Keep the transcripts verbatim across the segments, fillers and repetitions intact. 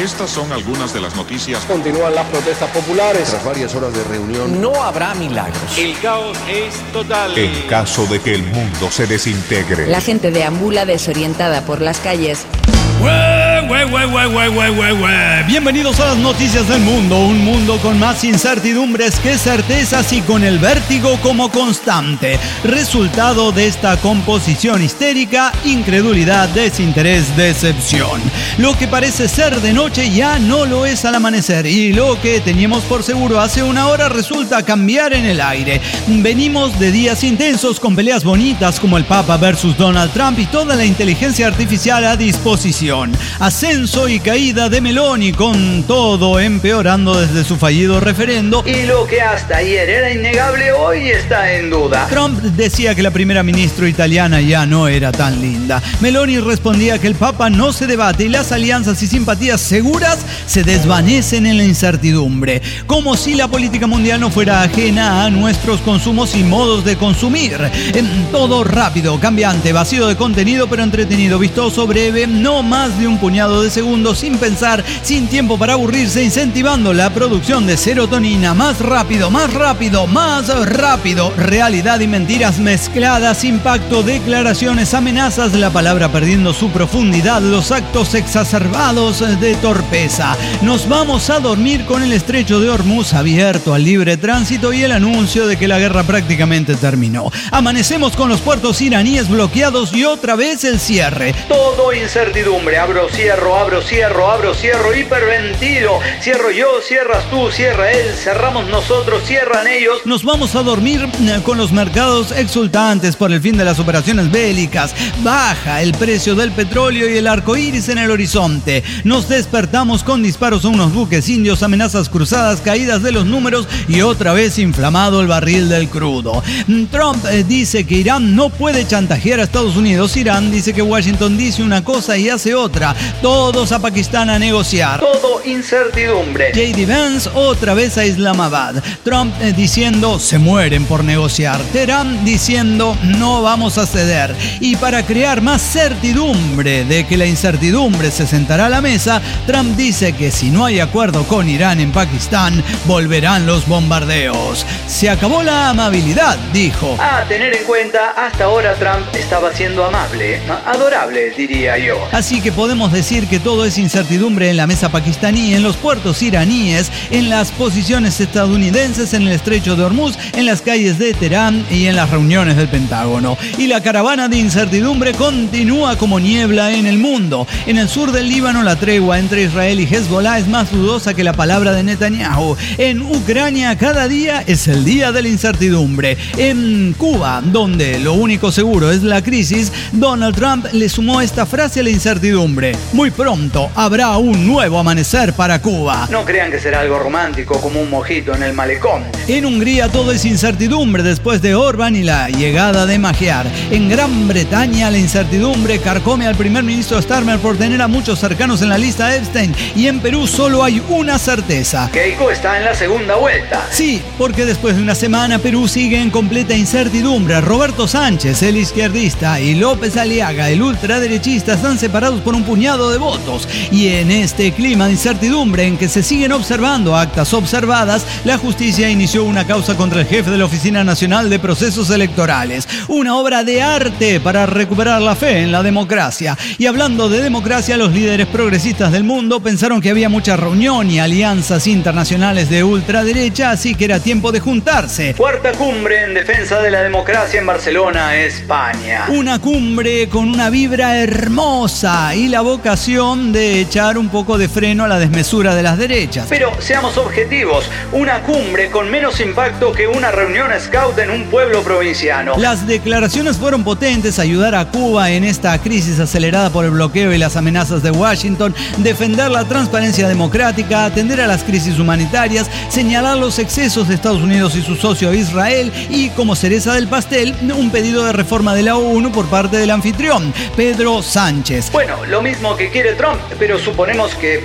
Estas son algunas de las noticias. Continúan las protestas populares. Tras varias horas de reunión, no habrá milagros. El caos es total. En caso de que el mundo se desintegre. La gente deambula desorientada por las calles. ¡Hue, hue, hue, hue, hue, hue, hue, hue! Bienvenidos a las noticias del mundo, un mundo con más incertidumbres que certezas y con el vértigo como constante. Resultado de esta composición histérica, incredulidad, desinterés, decepción. Lo que parece ser de noche ya no lo es al amanecer y lo que teníamos por seguro hace una hora resulta cambiar en el aire. Venimos de días intensos con peleas bonitas como el Papa versus Donald Trump y toda la inteligencia artificial a disposición. Ascenso y caída de Meloni, con todo empeorando desde su fallido referendo. Y lo que hasta ayer era innegable, hoy está en duda. Trump decía que la primera ministra italiana ya no era tan linda. Meloni respondía que el Papa no se debate y las alianzas y simpatías seguras se desvanecen en la incertidumbre. Como si la política mundial no fuera ajena a nuestros consumos y modos de consumir. En todo rápido, cambiante, vacío de contenido pero entretenido, vistoso, breve, no más de un puñado de segundos, sin pensar, sin tiempo para aburrirse, incentivando la producción de serotonina. Más rápido, más rápido, más rápido. Realidad y mentiras mezcladas, impacto, declaraciones, amenazas, la palabra perdiendo su profundidad, los actos exacerbados de torpeza. Nos vamos a dormir con el estrecho de Hormuz abierto al libre tránsito y el anuncio de que la guerra prácticamente terminó. Amanecemos con los puertos iraníes bloqueados y otra vez el cierre. Todo incertidumbre. Abro, cierro, abro, cierro, abro, cierro, hiperventido. Cierro yo, cierras tú, cierra él, cerramos nosotros, cierran ellos. Nos vamos a dormir con los mercados exultantes por el fin de las operaciones bélicas. Baja el precio del petróleo y el arco iris en el horizonte. Nos despertamos con disparos a unos buques indios, amenazas cruzadas, caídas de los números y otra vez inflamado el barril del crudo. Trump dice que Irán no puede chantajear a Estados Unidos. Irán dice que Washington dice una cosa y hace otra. Todos a Pakistán a negociar. Todo incertidumbre. J D Vance otra vez a Islamabad. Trump eh, diciendo se mueren por negociar. Teherán diciendo no vamos a ceder. Y para crear más certidumbre de que la incertidumbre se sentará a la mesa, Trump dice que si no hay acuerdo con Irán en Pakistán, volverán los bombardeos. Se acabó la amabilidad, dijo. A tener en cuenta, hasta ahora Trump estaba siendo amable, adorable, diría yo. Así que podemos decir que todo es incertidumbre en la mesa pakistaní, en los puertos iraníes, en las posiciones estadounidenses, en el estrecho de Hormuz, en las calles de Teherán y en las reuniones del Pentágono. Y la caravana de incertidumbre continúa como niebla en el mundo. En el sur del Líbano, la tregua entre Israel y Hezbollah es más dudosa que la palabra de Netanyahu. En Ucrania, cada día es el día de la incertidumbre. En Cuba, donde lo único seguro es la crisis, Donald Trump le sumó esta frase a la incertidumbre. Muy pronto habrá un nuevo amanecer para Cuba. No crean que será algo romántico como un mojito en el malecón. En Hungría todo es incertidumbre después de Orbán y la llegada de Magyar. En Gran Bretaña la incertidumbre carcome al primer ministro Starmer por tener a muchos cercanos en la lista Epstein. Y en Perú solo hay una certeza. Keiko está en la segunda vuelta. Sí, porque después de una semana Perú sigue en completa incertidumbre. Roberto Sánchez, el izquierdista, y López Aliaga, el ultraderechista, están separados por un puñado de votos. Y en este clima de incertidumbre en que se siguen observando actas observadas, la justicia inició una causa contra el jefe de la Oficina Nacional de Procesos Electorales. Una obra de arte para recuperar la fe en la democracia. Y hablando de democracia, los líderes progresistas del mundo pensaron que había mucha reunión y alianzas internacionales de ultraderecha, así que era tiempo de juntarse. Cuarta cumbre en defensa de la democracia en Barcelona, España. Una cumbre con una vibra hermosa y la vocación de echar un poco de freno a la desmesura de las derechas. Pero seamos objetivos, una cumbre con menos impacto que una reunión scout en un pueblo provinciano. Las declaraciones fueron potentes: ayudar a Cuba en esta crisis acelerada por el bloqueo y las amenazas de Washington, defender la transparencia democrática, atender a las crisis humanitarias, señalar los excesos de Estados Unidos y su socio Israel y, como cereza del pastel, un pedido de reforma de la ONU por parte del anfitrión, Pedro Sánchez. Bueno, lo mismo que quiere Trump, pero suponemos que de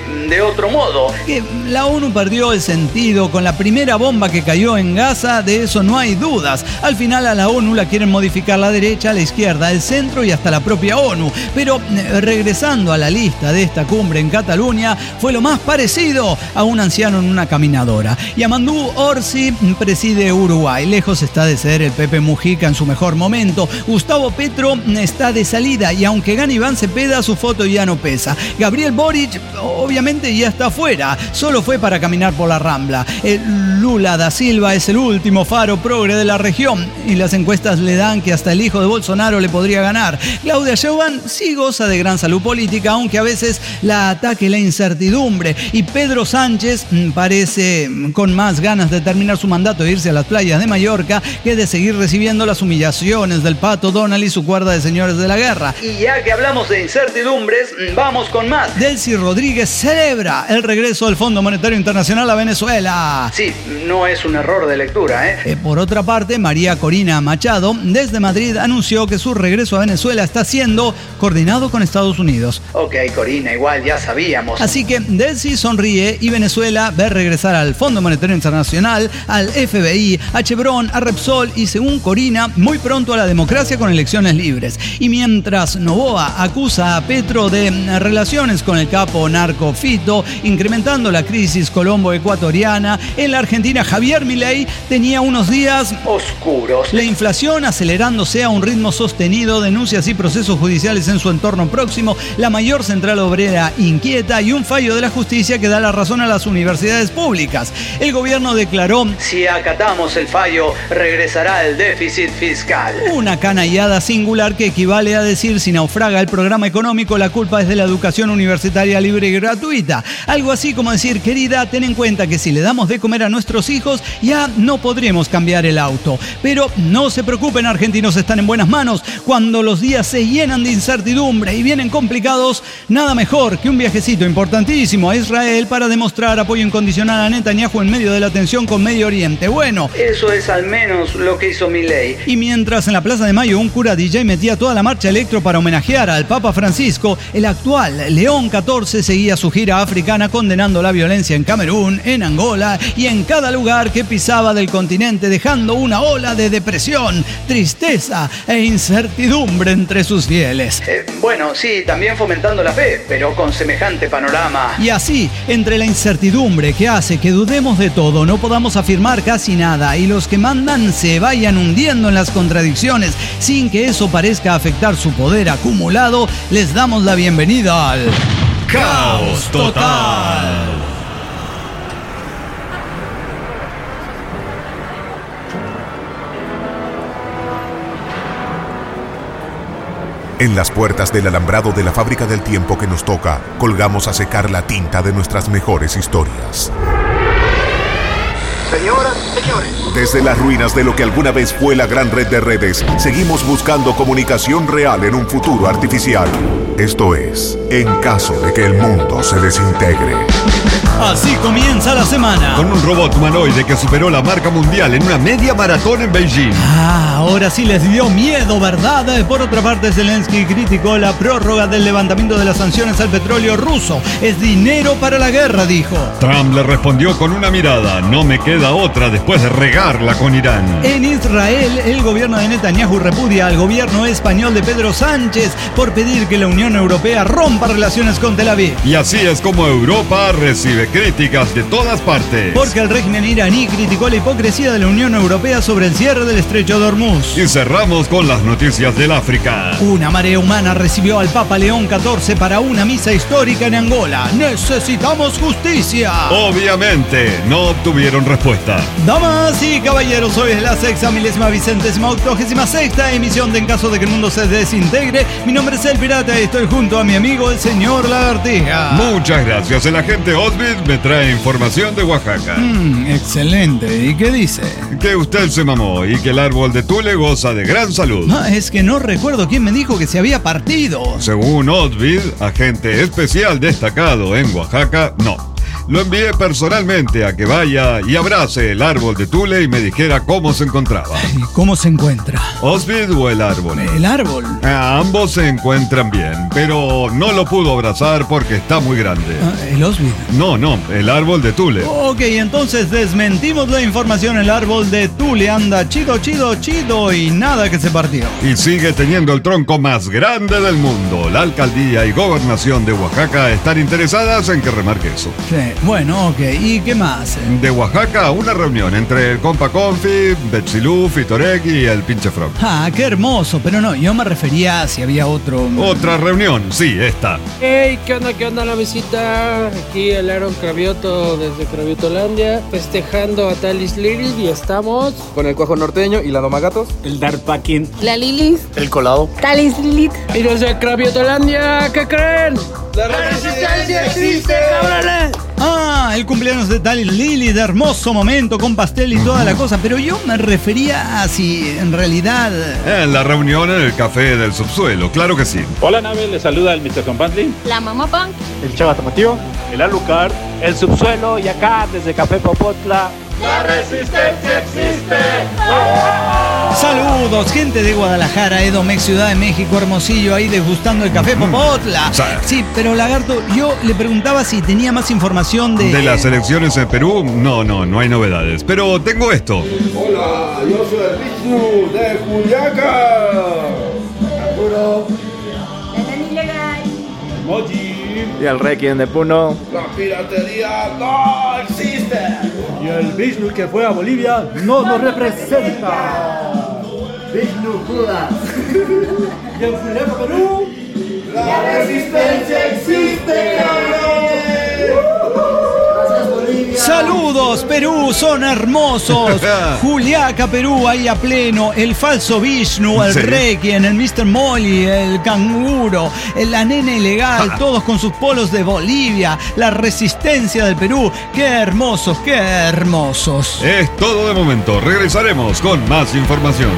otro modo. Que la ONU perdió el sentido con la primera bomba que cayó en Gaza, de eso no hay dudas. Al final a la ONU la quieren modificar la derecha, la izquierda, el centro y hasta la propia ONU. Pero eh, regresando a la lista de esta cumbre en Cataluña, fue lo más parecido a un anciano en una caminadora. Yamandú Orsi preside Uruguay. Lejos está de ser el Pepe Mujica en su mejor momento. Gustavo Petro está de salida y aunque gane Iván Cepeda, su foto ya no pesa. Gabriel Boric obviamente ya está fuera. Solo fue para caminar por la Rambla. El Lula da Silva es el último faro progre de la región y las encuestas le dan que hasta el hijo de Bolsonaro le podría ganar. Claudia Sheinbaum sí goza de gran salud política, aunque a veces la ataque la incertidumbre. Y Pedro Sánchez parece con más ganas de terminar su mandato e irse a las playas de Mallorca que de seguir recibiendo las humillaciones del Pato Donald y su cuerda de señores de la guerra. Y ya que hablamos de incertidumbres, vamos con más. Delcy Rodríguez celebra el regreso del Fondo Monetario Internacional a Venezuela. Sí, no es un error de lectura, ¿eh? Eh, por otra parte, María Corina Machado, desde Madrid, anunció que su regreso a Venezuela está siendo coordinado con Estados Unidos. Ok, Corina, igual ya sabíamos. Así que Delcy sonríe y Venezuela ve regresar al Fondo Monetario Internacional, al F B I, a Chevron, a Repsol y, según Corina, muy pronto a la democracia con elecciones libres. Y mientras Noboa acusa a Petro de relaciones con el capo narco Fito, incrementando la crisis colombo-ecuatoriana, en la Argentina Javier Milei tenía unos días oscuros. La inflación acelerándose a un ritmo sostenido, denuncias y procesos judiciales en su entorno próximo, la mayor central obrera inquieta y un fallo de la justicia que da la razón a las universidades públicas. El gobierno declaró: si acatamos el fallo, regresará el déficit fiscal. Una canallada singular que equivale a decir: si naufraga el programa económico, la culpa es de la educación universitaria libre y gratuita. Algo así como decir: querida, ten en cuenta que si le damos de comer a nuestros hijos, ya no podremos cambiar el auto. Pero no se preocupen, argentinos están en buenas manos. Cuando los días se llenan de incertidumbre y vienen complicados, nada mejor que un viajecito importantísimo a Israel para demostrar apoyo incondicional a Netanyahu en medio de la tensión con Medio Oriente. Bueno, eso es al menos lo que hizo Milei. Y mientras en la Plaza de Mayo un cura D J metía toda la marcha electro para homenajear al Papa Francisco, el actual León catorce seguía su gira africana condenando la violencia en Camerún, en Angola y en cada lugar que pisaba del continente, dejando una ola de depresión, tristeza e incertidumbre entre sus fieles. Eh, bueno, sí, también fomentando la fe, pero con semejante panorama. Y así, entre la incertidumbre que hace que dudemos de todo, no podamos afirmar casi nada y los que mandan se vayan hundiendo en las contradicciones sin que eso parezca afectar su poder acumulado, les damos la bienvenida al Caos Total. En las puertas del alambrado de la fábrica del tiempo que nos toca, colgamos a secar la tinta de nuestras mejores historias. Señoras, señores. Desde las ruinas de lo que alguna vez fue la gran red de redes, seguimos buscando comunicación real en un futuro artificial. Esto es, en caso de que el mundo se desintegre. Así comienza la semana. Con un robot humanoide que superó la marca mundial en una media maratón en Beijing. Ah, ahora sí les dio miedo, ¿verdad? Por otra parte, Zelensky criticó la prórroga del levantamiento de las sanciones al petróleo ruso. Es dinero para la guerra, dijo. Trump le respondió con una mirada: no me queda otra después de regarla con Irán. En Israel, el gobierno de Netanyahu repudia al gobierno español de Pedro Sánchez por pedir que la Unión Europea rompa relaciones con Tel Aviv. Y así es como Europa recibe críticas de todas partes. Porque el régimen iraní criticó la hipocresía de la Unión Europea sobre el cierre del estrecho de Hormuz. Y cerramos con las noticias del África. Una marea humana recibió al Papa León catorce para una misa histórica en Angola. ¡Necesitamos justicia! Obviamente, no obtuvieron respuesta. Damas y caballeros, hoy es la sexta milésima vicentésima octogésima sexta emisión de En caso de que el mundo se desintegre. Mi nombre es El Pirata y estoy junto a mi amigo el señor Lagartija. Muchas gracias. El agente Osbit me trae información de Oaxaca. Mm, excelente. ¿Y qué dice? Que usted se mamó y que el árbol de Tule goza de gran salud. Ah, es que no recuerdo quién me dijo que se había partido. Según Osbit, agente especial destacado en Oaxaca, no. lo envié personalmente a que vaya y abrace el árbol de Tule y me dijera cómo se encontraba. ¿Y cómo se encuentra? ¿Osvid o el árbol? ¿El árbol? Ah, ambos se encuentran bien, pero no lo pudo abrazar porque está muy grande. Ah, ¿el Osvid? No, no, el árbol de Tule. Ok, entonces desmentimos la información. El árbol de Tule anda chido, chido, chido y nada que se partió. Y sigue teniendo el tronco más grande del mundo. La alcaldía y gobernación de Oaxaca están interesadas en que remarque eso. Sí, bueno, ok. ¿Y qué más? De Oaxaca, una reunión entre el compa Confi, Betsilú, Fitorek y el pinche Frog. Ah, qué hermoso. Pero no, yo me refería a si había otro... Otra reunión, sí, esta. Hey, ¿qué onda, qué onda la visita? Aquí el Aaron Cravioto desde Craviotolandia, festejando a Talis Lily y estamos... Con el cuajo norteño y la domagatos. El Darpakin. La Lilis. El colado. Talis Lilith. Y desde Craviotolandia, ¿qué creen? ¡La resistencia existe, cabrones! Ah, el cumpleaños de Talis Lily, de hermoso momento con pastel y toda la cosa. Pero yo me refería a si en realidad... En la reunión en el café del subsuelo, claro que sí. Hola nave, le saluda el mister Compantli. La Mamá Punk. El Chava Tomatío. El Alucard. El subsuelo y acá desde Café Popotla. ¡La resistencia existe! Saludos, gente de Guadalajara, Edomex, Ciudad de México, Hermosillo, ahí degustando el café Popotla. Sí, pero Lagarto, yo le preguntaba si tenía más información de... ¿De las elecciones en Perú? No, no, no hay novedades. Pero tengo esto. Hola, yo soy el Vishnu de Juliaca. Arturo. La Ilegal. Moji. Y el Requiem de Puno. La piratería no existe. Y el Vishnu que fue a Bolivia no nos representa. Vishnu Judas. Y en Juliaca, Perú, la resistencia existe, cabrones. Gracias, Bolivia. Saludos, Perú, son hermosos. Juliaca, Perú, ahí a pleno. El falso Vishnu, el Sí. Requiem, el mister Molly, el canguro, la nena ilegal, todos con sus polos de Bolivia. La resistencia del Perú. Qué hermosos, qué hermosos. Es todo de momento. Regresaremos con más información.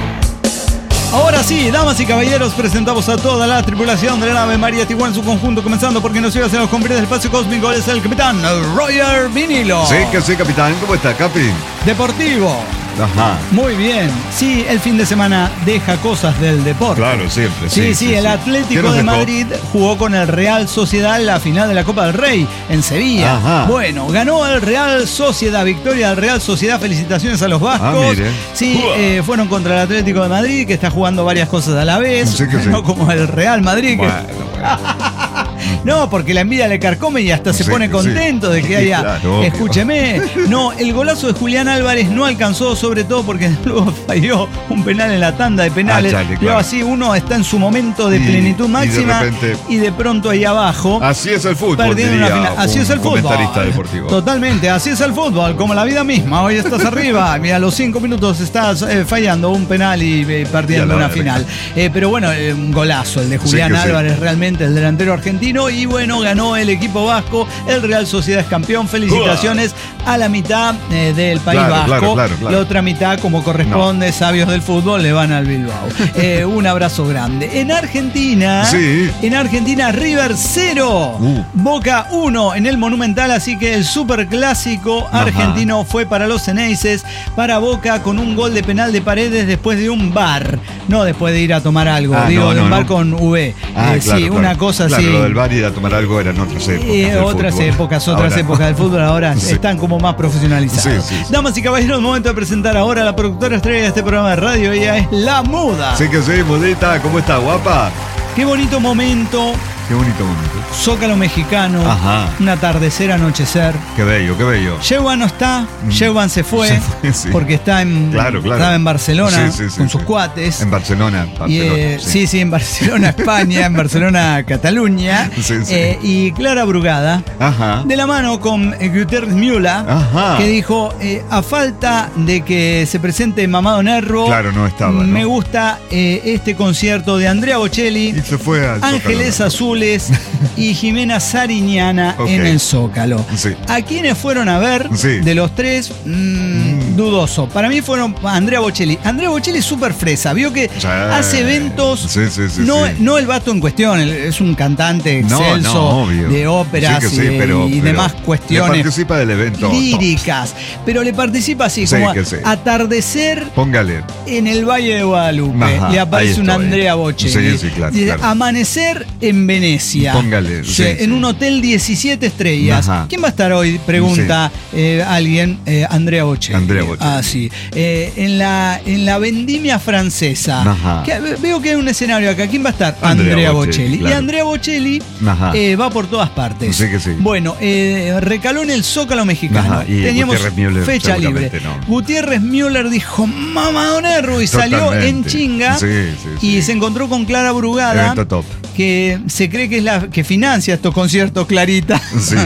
Ahora sí, damas y caballeros, presentamos a toda la tripulación de la nave María Tijuana en su conjunto, comenzando porque nos lleva hacia los confines del espacio cósmico. Es el capitán Roger Vinilo. Sí, que sí, capitán. ¿Cómo está, Capi? Deportivo. Ajá. Muy bien. Sí, el fin de semana deja cosas del deporte. Claro, siempre. Sí, sí, Sí, sí, el sí. ¿Qué Atlético nos de dejó? Madrid jugó con el Real Sociedad en la final de la Copa del Rey en Sevilla. Ajá. Bueno, ganó el Real Sociedad, victoria del Real Sociedad, felicitaciones a los vascos. Ah, mire. Sí, Uah. eh, fueron contra el Atlético de Madrid, que está jugando varias cosas a la vez. Sí que sí. No como el Real Madrid, que... Bueno, bueno. No, porque la envidia le carcome y hasta se Sí, pone sí. contento de que haya... Claro, obvio. Escúcheme. No, el golazo de Julián Álvarez no alcanzó, sobre todo porque luego falló un penal en la tanda de penales. Ah, chale, Pero claro. así uno está en su momento de Y- plenitud y de máxima y de, repente- pronto ahí abajo... Así es el fútbol, Perdiendo una diría final. Así un es el fútbol. comentarista deportivo. Totalmente, así es el fútbol, como la vida misma. Hoy estás arriba, y a los cinco minutos estás eh, fallando un penal y eh, perdiendo Ya la una verdad. final. Eh, pero bueno, eh, un golazo el de Julián Sí que sí. Álvarez, realmente el delantero argentino. Y bueno, ganó el equipo vasco. El Real Sociedad es campeón. Felicitaciones a la mitad eh, del país Claro, vasco. claro, claro, claro. La otra mitad, como corresponde, sabios del fútbol, le van al Bilbao. Eh, un abrazo grande. En Argentina, Sí. en Argentina, River cero, Uh. Boca uno en el Monumental, así que el superclásico Ajá. argentino fue para los Ceneices, para Boca con un gol de penal de Paredes después de un bar, no después de ir a tomar algo, Ah, digo, no, de no, un bar no. con V. Ah, Eh, claro, sí, claro. una cosa Claro, así. lo del bar y ir a tomar algo eran otras épocas. Eh, del otras fútbol. épocas, otras Ahora- épocas del fútbol ahora Sí. están como más profesionalizados. Sí, sí, sí. Damas y caballeros, momento de presentar ahora a la productora estrella de este programa de radio. Ella es La Muda. Sí que sí, Mudita, ¿cómo está, guapa? Qué bonito momento. Qué bonito momento. Zócalo mexicano, Ajá. un atardecer, anochecer. Qué bello, qué bello. Sheuban no está, Mm. Sheuban se fue, Se fue, sí. porque está en, Claro, claro. estaba en Barcelona Sí, sí, sí, con sí. sus cuates. En Barcelona, Y, Barcelona. eh, sí. sí, en Barcelona, España, en Barcelona, Cataluña. Sí, sí. Eh, y Clara Brugada, Ajá. de la mano con eh, Gutiérrez Miula, Ajá. que dijo, eh, a falta de que se presente Mamado Nervo, Claro, no estaba, ¿no? me gusta eh, este concierto de Andrea Bocelli, Y se fue al Ángeles Zócalo. Azules y Jimena Sariñana Ok. en el Zócalo. Sí. ¿A quiénes fueron a ver? Sí. De los tres, mm, dudoso. Para mí fueron Andrea Bocelli. Andrea Bocelli es súper fresa. Vio que Sí. hace eventos. Sí, sí, sí, no, sí. no el vato en cuestión, él es un cantante No, excelso no, obvio. de óperas Sí que sí, y, pero- y pero demás cuestiones. le participa del evento líricas. Pero le participa así, Sí, como que sí. atardecer Póngale. en el Valle de Guadalupe. Ajá, le ahí aparece una estoy. Andrea Bocelli. Sí, sí, claro, Dice, claro. amanecer en Venecia. Póngale, Sí, sí, en sí. un hotel diecisiete estrellas. Ajá. ¿Quién va a estar hoy? Pregunta eh, alguien. Eh, Andrea Bocelli. Andrea Bocelli. Ah, sí. Eh, en, la, en la vendimia francesa. Ajá. Que- veo que hay un escenario acá. ¿Quién va a estar? Andrea Andrea, Bocelli, Bocelli. claro. Y Andrea Bocelli Ajá. eh, va por todas partes. Sí que sí. Bueno, eh, recaló en el Zócalo mexicano. Ajá, y Teníamos Gutiérrez Müller fecha libre. seguramente no. Gutiérrez Müller dijo Mamadonerro y salió Totalmente. en chinga. Sí, sí, sí. Y se encontró con Clara Brugada. Evento top. Que se cree que es la que financia estos conciertos, Clarita. Sí.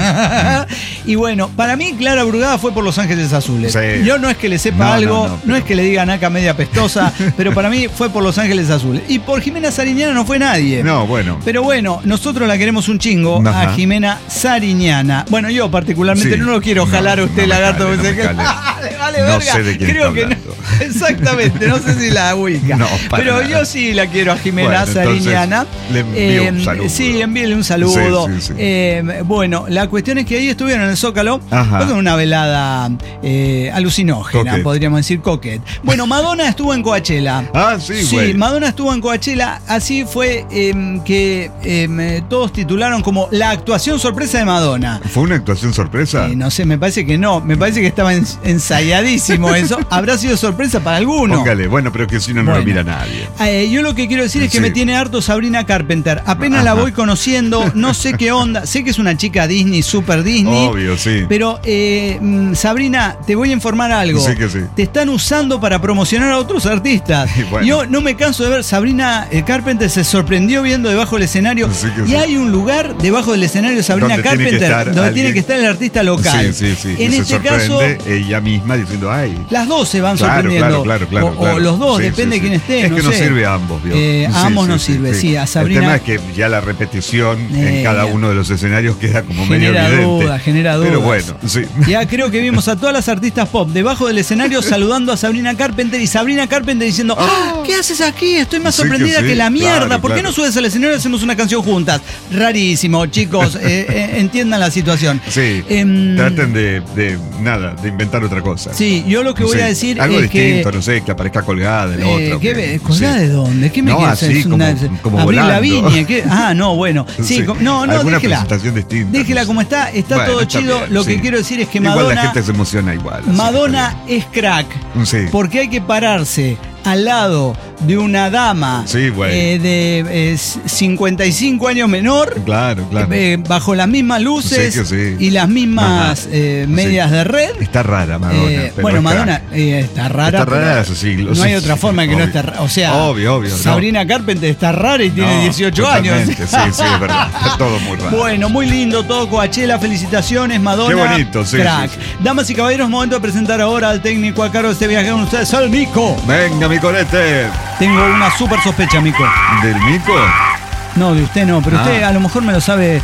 Y bueno, para mí Clara Brugada fue por Los Ángeles Azules. Sí. Yo no es que le sepa No, algo, no, no, no, pero- es que le diga naca media pestosa, pero para mí fue por Los Ángeles Azules. Y por Jimena Sariñana no fue nadie. No, bueno. Pero bueno, nosotros la queremos un chingo Ajá. a Jimena Sariñana. Bueno, yo particularmente Sí. no lo quiero No, jalar a usted, no me lagarto. cale, no porque me sé que- cale. Le vale No verga. sé de quién Creo está que no. hablando. Exactamente, no sé si la ubica. No, para pero nada. yo sí la quiero a Jimena Bueno, entonces, Sariñana. le envío un Eh, saludo. Sí, envíele un saludo. Sí, sí, sí. Eh, bueno, la cuestión es que ahí estuvieron en el Zócalo. Ajá. Fue con una velada eh, alucinógena, Coquette. podríamos decir coquette. Bueno, Madonna estuvo en Coachella. Ah, sí, Sí, güey. Madonna estuvo en Coachella. Así fue eh, que eh, todos titularon como la actuación sorpresa de Madonna. ¿Fue una actuación sorpresa? Eh, no sé, me parece que no. Me parece que estaba ens- ensayadísimo eso. Habrá sido sorpresa para alguno. Póngale, bueno, pero que si no, no Bueno. lo mira nadie. Eh, yo lo que quiero decir es que Sí. me tiene harto Sabrina Carpenter. Apenas la Ajá. voy conociendo, no sé qué onda. Sé que es una chica Disney, super Disney. Obvio, sí. Pero, eh, mm, Sabrina, te voy a informar algo. Sí que sí. Te están usando para promocionar a otros artistas. Y bueno. Yo no me canso de ver. Sabrina eh, Carpenter se sorprendió viendo debajo del escenario. Sí que y sí. hay un lugar debajo del escenario de Sabrina Donde tiene que Carpenter estar donde alguien. tiene que estar el artista local. Sí, sí, sí. En Y se este caso. sorprende ella misma diciendo, ay. Las dos se van Claro, sorprendiendo. claro, claro, claro, o, o claro. los dos, Sí, depende sí, de quién sí. esté. Es no que nos sé. sirve a ambos, ¿vio? Eh, a Sí, ambos sí, nos sí, sirve, sí. sí. A Sabrina. El tema es que ya la repetición Eh, en cada uno de los escenarios queda como medio Genera evidente. dudas, genera dudas. Pero bueno, sí. Ya creo que vimos a todas las artistas pop debajo del escenario saludando a Sabrina Carpenter y Sabrina Carpenter diciendo, ¡Ah! ¿Qué haces aquí? Estoy más Sí que sorprendida que, sí, la mierda. claro, ¿Por qué claro. no subes al escenario y hacemos una canción juntas? Rarísimo, chicos. eh, eh, entiendan la situación. Sí, Em, traten de, de nada, de inventar otra cosa. Sí, yo lo que voy Sí, a decir algo es que... distinto, no sé, que aparezca colgada en Eh, otro. ¿qué que- ve- ¿Colgada sí. de dónde? ¿Qué me No, quieres así, hacer? Es como- una- como Abril volando. Lavigne. ¿qué? Ah, no, bueno. Sí, Sí. com- no, no, Alguna déjela. presentación distinta. Déjela no sé. como está, está Bueno, todo está chido. bien, Lo que sí. quiero decir es que Igual Madonna, la gente se emociona igual. así que Madonna está es crack. bien. Sí. Porque hay que pararse al lado de una dama Sí, güey. eh, de eh, cincuenta y cinco años menor, Claro, claro. eh, bajo las mismas luces Sí que sí. y las mismas Ajá. eh, medias Sí. de red. Está rara Madonna. Eh, pero bueno, es Madonna crack. eh, está rara. Está rara pero hace siglos. No hay Sí, otra sí, forma que no obvio. esté rara. O sea, Obvio, obvio, no. Sabrina Carpenter está rara y tiene No, dieciocho años. totalmente, Sí, sí, es verdad. Está todo muy raro. Bueno, muy lindo todo Coachella, felicitaciones, Madonna. Qué bonito, sí, crack. sí, Damas y caballeros, momento de presentar ahora al técnico a cargo de este viaje con ustedes, al Mico. Venga, mi colete. Tengo una súper sospecha, Mico. ¿Del mico? No, de usted no, pero Ah. usted a lo mejor me lo sabe.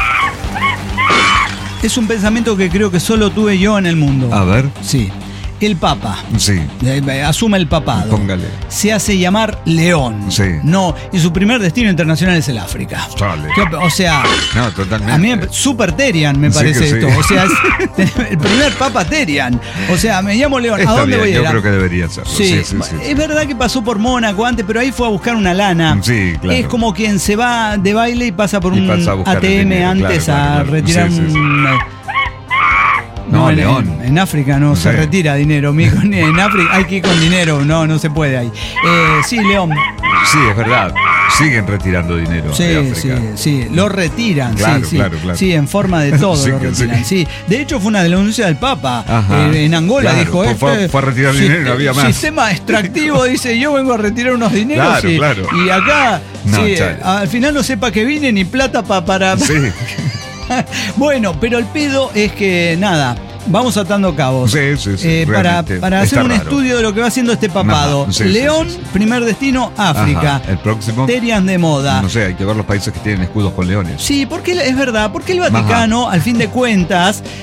Es un pensamiento que creo que solo tuve yo en el mundo. A ver. Sí. El Papa. Sí. Eh, eh, Asume el papado. Póngale. Se hace llamar León. Sí. No, y su primer destino internacional es el África. Chale. ¿Qué op- O sea, No, totalmente. a mí me- super Terian me Sí parece que sí. esto. O sea, es el primer Papa Terian. O sea, me llamo León. Está ¿A dónde bien, voy a yo ir? creo que debería serlo. Sí, Sí, sí, sí. es verdad que pasó por Mónaco antes, pero ahí fue a buscar una lana. Sí, claro. Es como quien se va de baile y pasa por Y un pasa a buscar A T M el dinero, antes claro, claro, a claro. retirar Sí, sí, sí. un... No, en, León. En, en África no se Sí. retira dinero, mijo. Ni en África hay que ir con dinero, no, no se puede ahí. Eh, sí, León. Sí, es verdad. Siguen retirando dinero de Sí, sí, África. sí. Lo retiran, Claro, sí, sí. claro, claro. Sí, en forma de todo Sí, lo que retiran. sí. Sí. De hecho, fue una denuncia del Papa. Ajá. Eh, en Angola Claro, dijo fue- fue- este fue a retirar dinero y no había más. Sistema extractivo, dice, yo vengo a retirar unos dineros Claro, y, claro. y acá No, sí, chale. al final no sepa que vine ni plata pa- para. Sí. Bueno, pero el pedo es que nada. Vamos atando cabos. Sí, sí, sí, Eh, para realmente para hacer está un raro. estudio de lo que va haciendo este papado. Ajá, sí, sí, León, sí, sí. primer destino, África. Ajá. El próximo. Terian de moda. No sé, hay que ver los países que tienen escudos con leones. Sí, porque es verdad, porque el Vaticano, al fin de cuentas,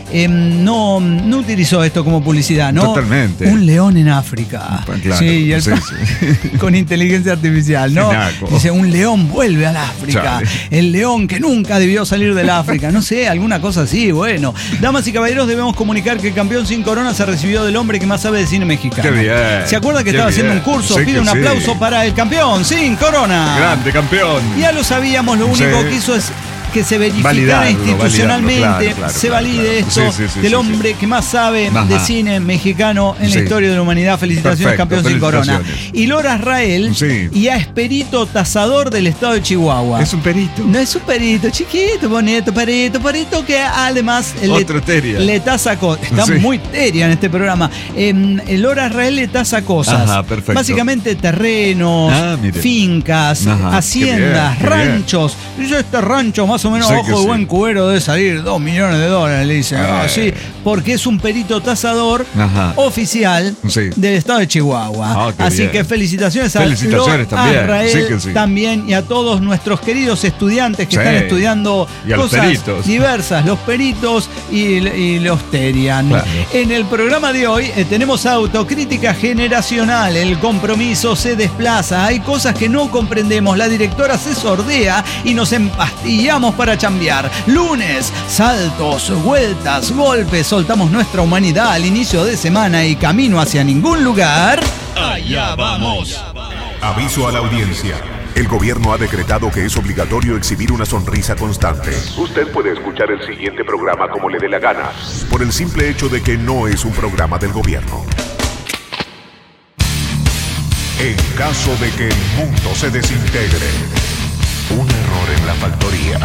eh, no, no utilizó esto como publicidad, ¿no? Totalmente. Un león en África. Claro, sí, y el sí, sí. con inteligencia artificial, ¿no? Naco. Dice, un león vuelve al África. Chale. El león que nunca debió salir del África. No sé, alguna cosa así, bueno. Damas y caballeros, debemos comunicar que el campeón sin corona se recibió del hombre que más sabe de cine mexicano. Qué bien. ¿Se acuerda que Qué estaba bien. haciendo un curso? Sí Pide que un sí. aplauso para el campeón sin corona. Grande campeón. Ya lo sabíamos, lo único Sí. que hizo es que se verificara Validarlo, institucionalmente, validarlo, claro, claro, se claro, valide claro. esto Sí, sí, sí, del sí, hombre que más sabe Ajá. de cine mexicano en Sí. la historia de la humanidad. Felicitaciones, Perfecto, campeón sin corona. felicitaciones. Y Lora Israel, Sí. y es perito tasador del estado de Chihuahua. Es un perito. No es un perito, chiquito, bonito, perito, perito que además le, Otro teria. le tasa cosas. Está Sí. muy teria en este programa. Eh, Lora Israel le tasa cosas. Ajá, perfecto. Básicamente terrenos, Ah, mire. fincas, Ajá, haciendas, qué bien, qué bien. ranchos. Dice, este rancho más o menos Sí, a ojo que de sí. buen cubero debe salir dos millones de dólares, le dice. Ah, Eh. sí, porque es un perito tasador Ajá. oficial Sí. del estado de Chihuahua. Ah, qué Así bien. que felicitaciones a Felicitaciones Lora también, Israel sí que sí. también y a todos nuestros queridos estudiantes que Sí. están estudiando Y a los cosas peritos. diversas, los peritos y, y los terian. Claro. En el programa de hoy eh, tenemos autocrítica generacional, el compromiso se desplaza, hay cosas que no comprendemos, la directora se sordea y nos empastillamos para chambear. Lunes, saltos, vueltas, golpes, soltamos nuestra humanidad al inicio de semana y camino hacia ningún lugar. Allá vamos. Aviso a la audiencia. El gobierno ha decretado que es obligatorio exhibir una sonrisa constante. Usted puede escuchar el siguiente programa como le dé la gana, por el simple hecho de que no es un programa del gobierno. En caso de que el mundo se desintegre, un error en la factoría.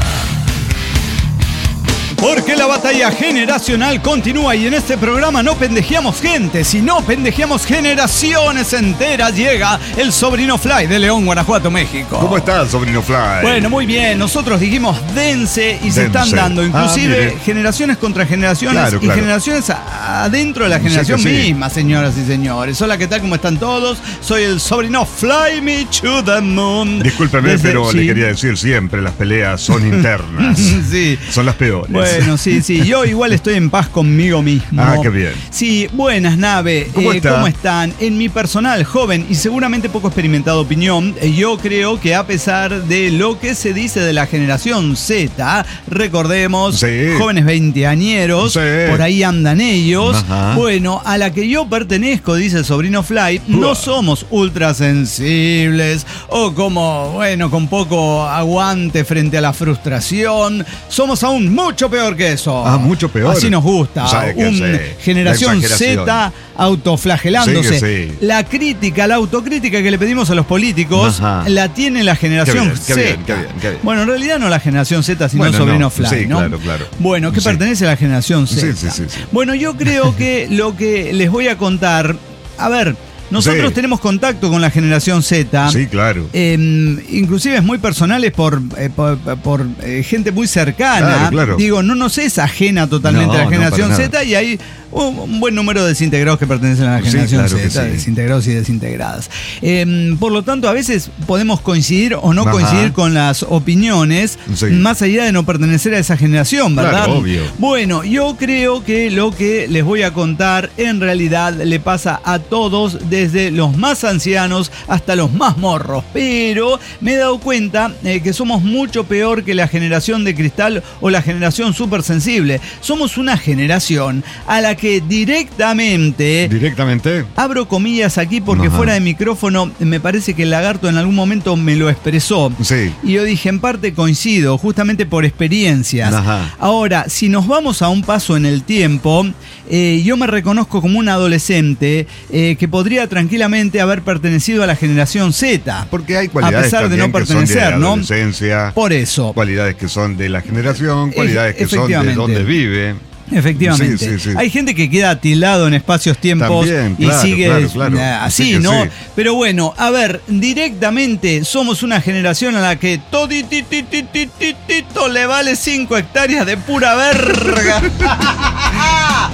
Porque la batalla generacional continúa y en este programa no pendejeamos gente, sino pendejeamos generaciones enteras. Llega el sobrino Fly de León, Guanajuato, México. ¿Cómo estás, sobrino Fly? Bueno, muy bien. Nosotros dijimos dense y se Dense. están dando, inclusive Ah, mire. generaciones contra generaciones Claro, y claro. generaciones a- adentro de la Sí, generación que sí. misma, señoras y señores. Hola, ¿qué tal? ¿Cómo están todos? Soy el sobrino Fly Me to the Moon. Discúlpeme, Desde- pero sí. le quería decir siempre, las peleas son internas. Sí. Son las peores. Bueno, sí, sí. Yo igual estoy en paz conmigo mismo. Ah, qué bien. Sí, buenas, Nave. ¿Cómo Eh, está? ¿Cómo están? En mi personal, joven y seguramente poco experimentado opinión, eh, yo creo que a pesar de lo que se dice de la generación Z, recordemos, Sí. jóvenes veinteañeros, Sí. por ahí andan ellos. Ajá. Bueno, a la que yo pertenezco, dice el sobrino Fly, no Uah. somos ultra sensibles o como, bueno, con poco aguante frente a la frustración. Somos aún mucho peor que eso. Ah, mucho peor. Así nos gusta. ¿Sabe qué Un sé? generación La exageración. Z autoflagelándose. Sí que sí. La crítica, la autocrítica que le pedimos a los políticos Ajá. la tiene la generación Qué bien, qué Z. bien, qué bien, qué bien. Bueno, en realidad no la generación Z, sino Bueno, el sobrino no. Fly, Sí, ¿no? claro, claro. Bueno, que Sí. pertenece a la generación Z. Sí, sí, sí, sí. Bueno, yo creo que lo que les voy a contar, a ver, nosotros Sí. tenemos contacto con la generación Z. Sí, claro. Eh, inclusive es muy personales por, eh, por, por, eh, gente muy cercana. Claro, claro. Digo, no nos es ajena totalmente No, a la no, generación para Z y hay un, un buen número de desintegrados que pertenecen a la Sí, generación claro que Z, sí. desintegrados y desintegradas. Eh, por lo tanto, a veces podemos coincidir o no Ajá. coincidir con las opiniones, Sí. más allá de no pertenecer a esa generación, ¿verdad? Claro, obvio. Bueno, yo creo que lo que les voy a contar en realidad le pasa a todos, desde los más ancianos hasta los más morros. Pero me he dado cuenta eh, que somos mucho peor que la generación de cristal o la generación súper sensible. Somos una generación a la que directamente... Directamente. Abro comillas aquí porque Ajá. fuera de micrófono me parece que el lagarto en algún momento me lo expresó. Sí. Y yo dije, en parte coincido, justamente por experiencias. Ajá. Ahora, si nos vamos a un paso en el tiempo, eh, yo me reconozco como un adolescente eh, que podría tranquilamente haber pertenecido a la generación Z. Porque hay cualidades a pesar de no también que son de pertenecer, la ¿no? adolescencia, Por eso. cualidades que son de la generación, Eh, cualidades que son de efectivamente. donde vive. Efectivamente. Sí, sí, sí. Hay gente que queda tildado en espacios-tiempos También, y claro, sigue claro, claro. eh, así, Sí que ¿no? sí. Pero bueno, a ver, directamente somos una generación a la que toditititititito le vale cinco hectáreas de pura verga.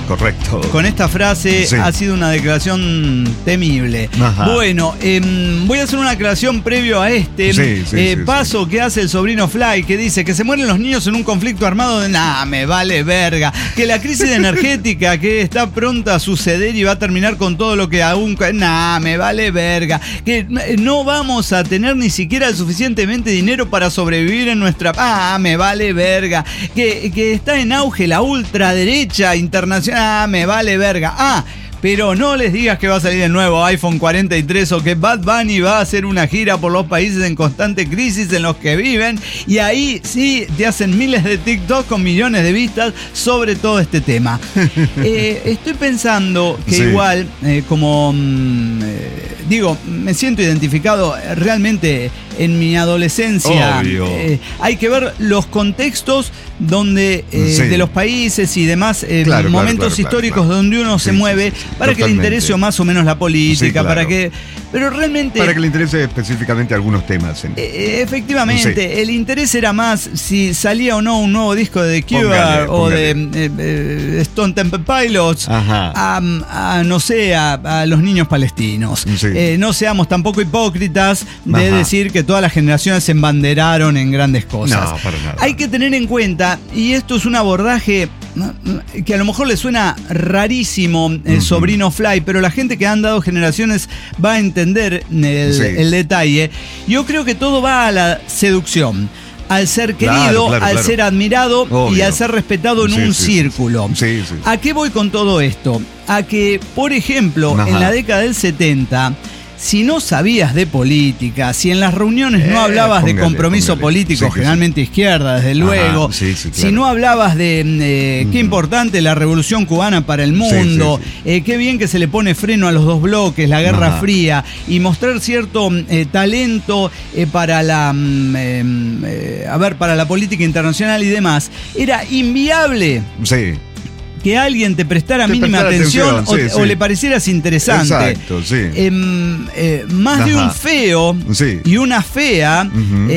correcto. Con esta frase Sí. ha sido una declaración temible. Ajá. Bueno, eh, voy a hacer una aclaración previo a este Sí, sí, eh, sí, paso que hace el sobrino Fly, que dice que se mueren los niños en un conflicto armado de nah, me vale verga. Que la crisis energética que está pronta a suceder y va a terminar con todo lo que aún... Nah, me vale verga. Que no vamos a tener ni siquiera el suficientemente dinero para sobrevivir en nuestra... Ah, me vale verga. Que, que está en auge la ultraderecha internacional. Ah, me vale verga. Ah, pero no les digas que va a salir el nuevo iPhone cuarenta y tres o que Bad Bunny va a hacer una gira por los países en constante crisis en los que viven, y ahí sí te hacen miles de TikTok con millones de vistas sobre todo este tema. eh, estoy pensando que Sí. igual, eh, como mm, eh, digo, me siento identificado realmente en mi adolescencia. Obvio. Eh, hay que ver los contextos donde eh, Sí. de los países y demás eh, Claro, claro, momentos claro, claro, históricos claro. donde uno se Sí, mueve sí, sí, para que le totalmente. interese más o menos la política, Sí, claro. para que... Pero realmente... Para que le interese específicamente algunos temas. ¿eh? Eh, Efectivamente, Sí. el interés era más si salía o no un nuevo disco de The Cure Póngale, o póngale. de eh, eh, Stone Temple Pilots Ajá. a, a, no sé, a, a los niños palestinos. Sí. Eh, no seamos tampoco hipócritas de Ajá. decir que todas las generaciones se embanderaron en grandes cosas. No, para nada. Hay que tener en cuenta, y esto es un abordaje que a lo mejor le suena rarísimo, el Ujú. sobrino Fly, pero la gente que han dado generaciones va a entender el, Sí. el detalle. Yo creo que todo va a la seducción. Al ser Claro, querido, claro, al claro. ser admirado y Obvio. al ser respetado en Sí, un sí, sí. círculo. Sí, sí. ¿A qué voy con todo esto? A que, por ejemplo, Ajá. en la década del setenta, si no sabías de política, si en las reuniones no Eh, hablabas de póngale, compromiso póngale. político, Sí, que generalmente izquierda, desde luego, Ajá, sí, sí, si claro. no hablabas de eh, qué importante la revolución cubana para el Sí, mundo, sí, eh, qué bien que se le pone freno a los dos bloques, la Guerra Ajá. Fría, y mostrar cierto eh, talento eh, para la mm, eh, eh, a ver, para la política internacional y demás, era inviable Sí. que alguien te prestara Te mínima prestara atención, atención, o, sí, o sí. le parecieras interesante. Exacto, sí. Em, eh, más de Ajá. un feo Sí. y una fea Ujú.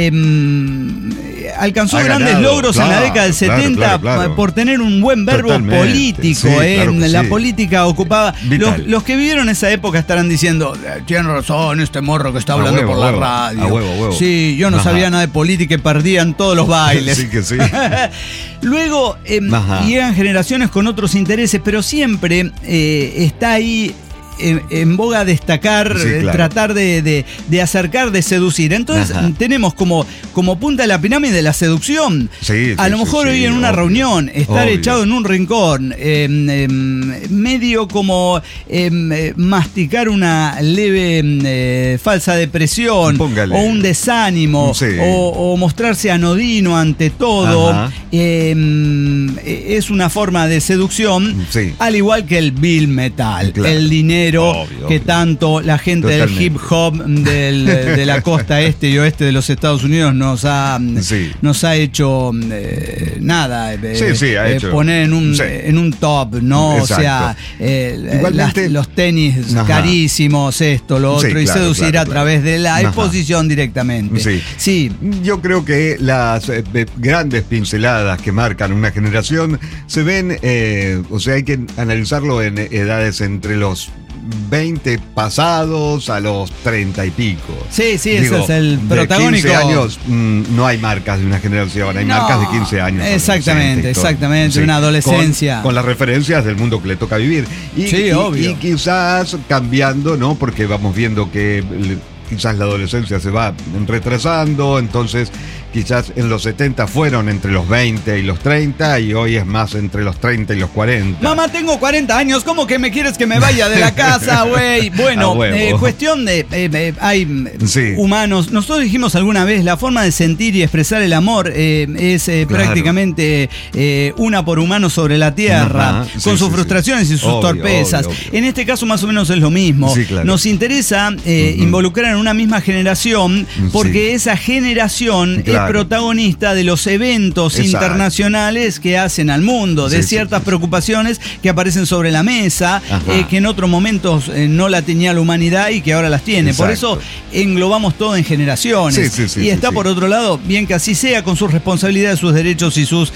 em, eh, alcanzó Ha grandes ganado, logros en la claro, década del claro, setenta claro, claro. por tener un buen verbo Totalmente, político. sí, eh, claro que la sí. política ocupaba. Los, Vital. los que vivieron esa época estarán diciendo, "Eh, tiene razón este morro que está A hablando huevo, por a la huevo, radio. a huevo, a huevo. Sí, yo no Ajá. sabía nada de política y perdía en todos los bailes. Sí que sí. Luego em, Ajá. llegan generaciones con otros intereses, pero siempre eh, está ahí en, en boga destacar, Sí, eh, claro. tratar de, de- de acercar, de seducir. Entonces Ajá. tenemos como, como punta de la pirámide la seducción. Sí, A sí, lo sí, mejor sí, hoy en una obvio, reunión, estar obvio. echado en un rincón, em, em, medio como em, eh, masticar una leve em, eh, falsa depresión Póngale. o un desánimo Sí. o, o mostrarse anodino ante todo, Ajá. em, es una forma de seducción, Sí. al igual que el bill metal, Claro. el dinero Obvio, que obvio. tanto la gente Totalmente. del hip hop del- de la costa este y oeste de los Estados Unidos nos ha, Sí. nos ha hecho eh, nada, eh, Sí, sí, ha eh, hecho. poner en un, Sí. en un top, ¿no? Exacto. O sea, eh, Igualmente- las- los tenis Ajá. carísimos, esto, lo Sí, otro, y claro, seducir claro, a claro. través de la Ajá. exposición directamente. Sí. Sí. Yo creo que las eh, eh, grandes pinceladas que marcan una generación se ven, eh, o sea, hay que analizarlo en edades entre los veinte pasados a los treinta y pico. Sí, sí, ese Digo, es el de protagónico. quince años mm, no hay marcas de una generación, hay No, marcas de quince años. exactamente, adolescentes y todo. exactamente, una adolescencia. Con, con las referencias del mundo que le toca vivir. Y, Sí, y- obvio. y quizás cambiando, ¿no? Porque vamos viendo que le- quizás la adolescencia se va retrasando, entonces quizás en los setenta fueron entre los veinte y los treinta y hoy es más entre los treinta y los cuarenta. Mamá, tengo cuarenta años, ¿cómo que me quieres que me vaya de la casa, güey? A Bueno, huevo. eh, cuestión de... eh, eh, hay mm, Sí. humanos. Nosotros dijimos alguna vez, la forma de sentir y expresar el amor eh, es eh, Claro. prácticamente eh, una por humano sobre la tierra, Ajá, sí, con sus sí, frustraciones sí. y sus Obvio, torpezas. obvio, obvio. En este caso más o menos es lo mismo. Sí, claro. Nos interesa eh, Ujú. involucrar en una misma generación porque Sí. esa generación Claro. claro. protagonista de los eventos Exacto. internacionales que hacen al mundo, de sí, ciertas sí, sí. preocupaciones que aparecen sobre la mesa, eh, que en otros momentos eh, no la tenía la humanidad y que ahora las tiene. Exacto. Por eso englobamos todo en generaciones. Sí, sí, sí, y está sí, por sí. otro lado, bien que así sea, con sus responsabilidades, sus derechos y sus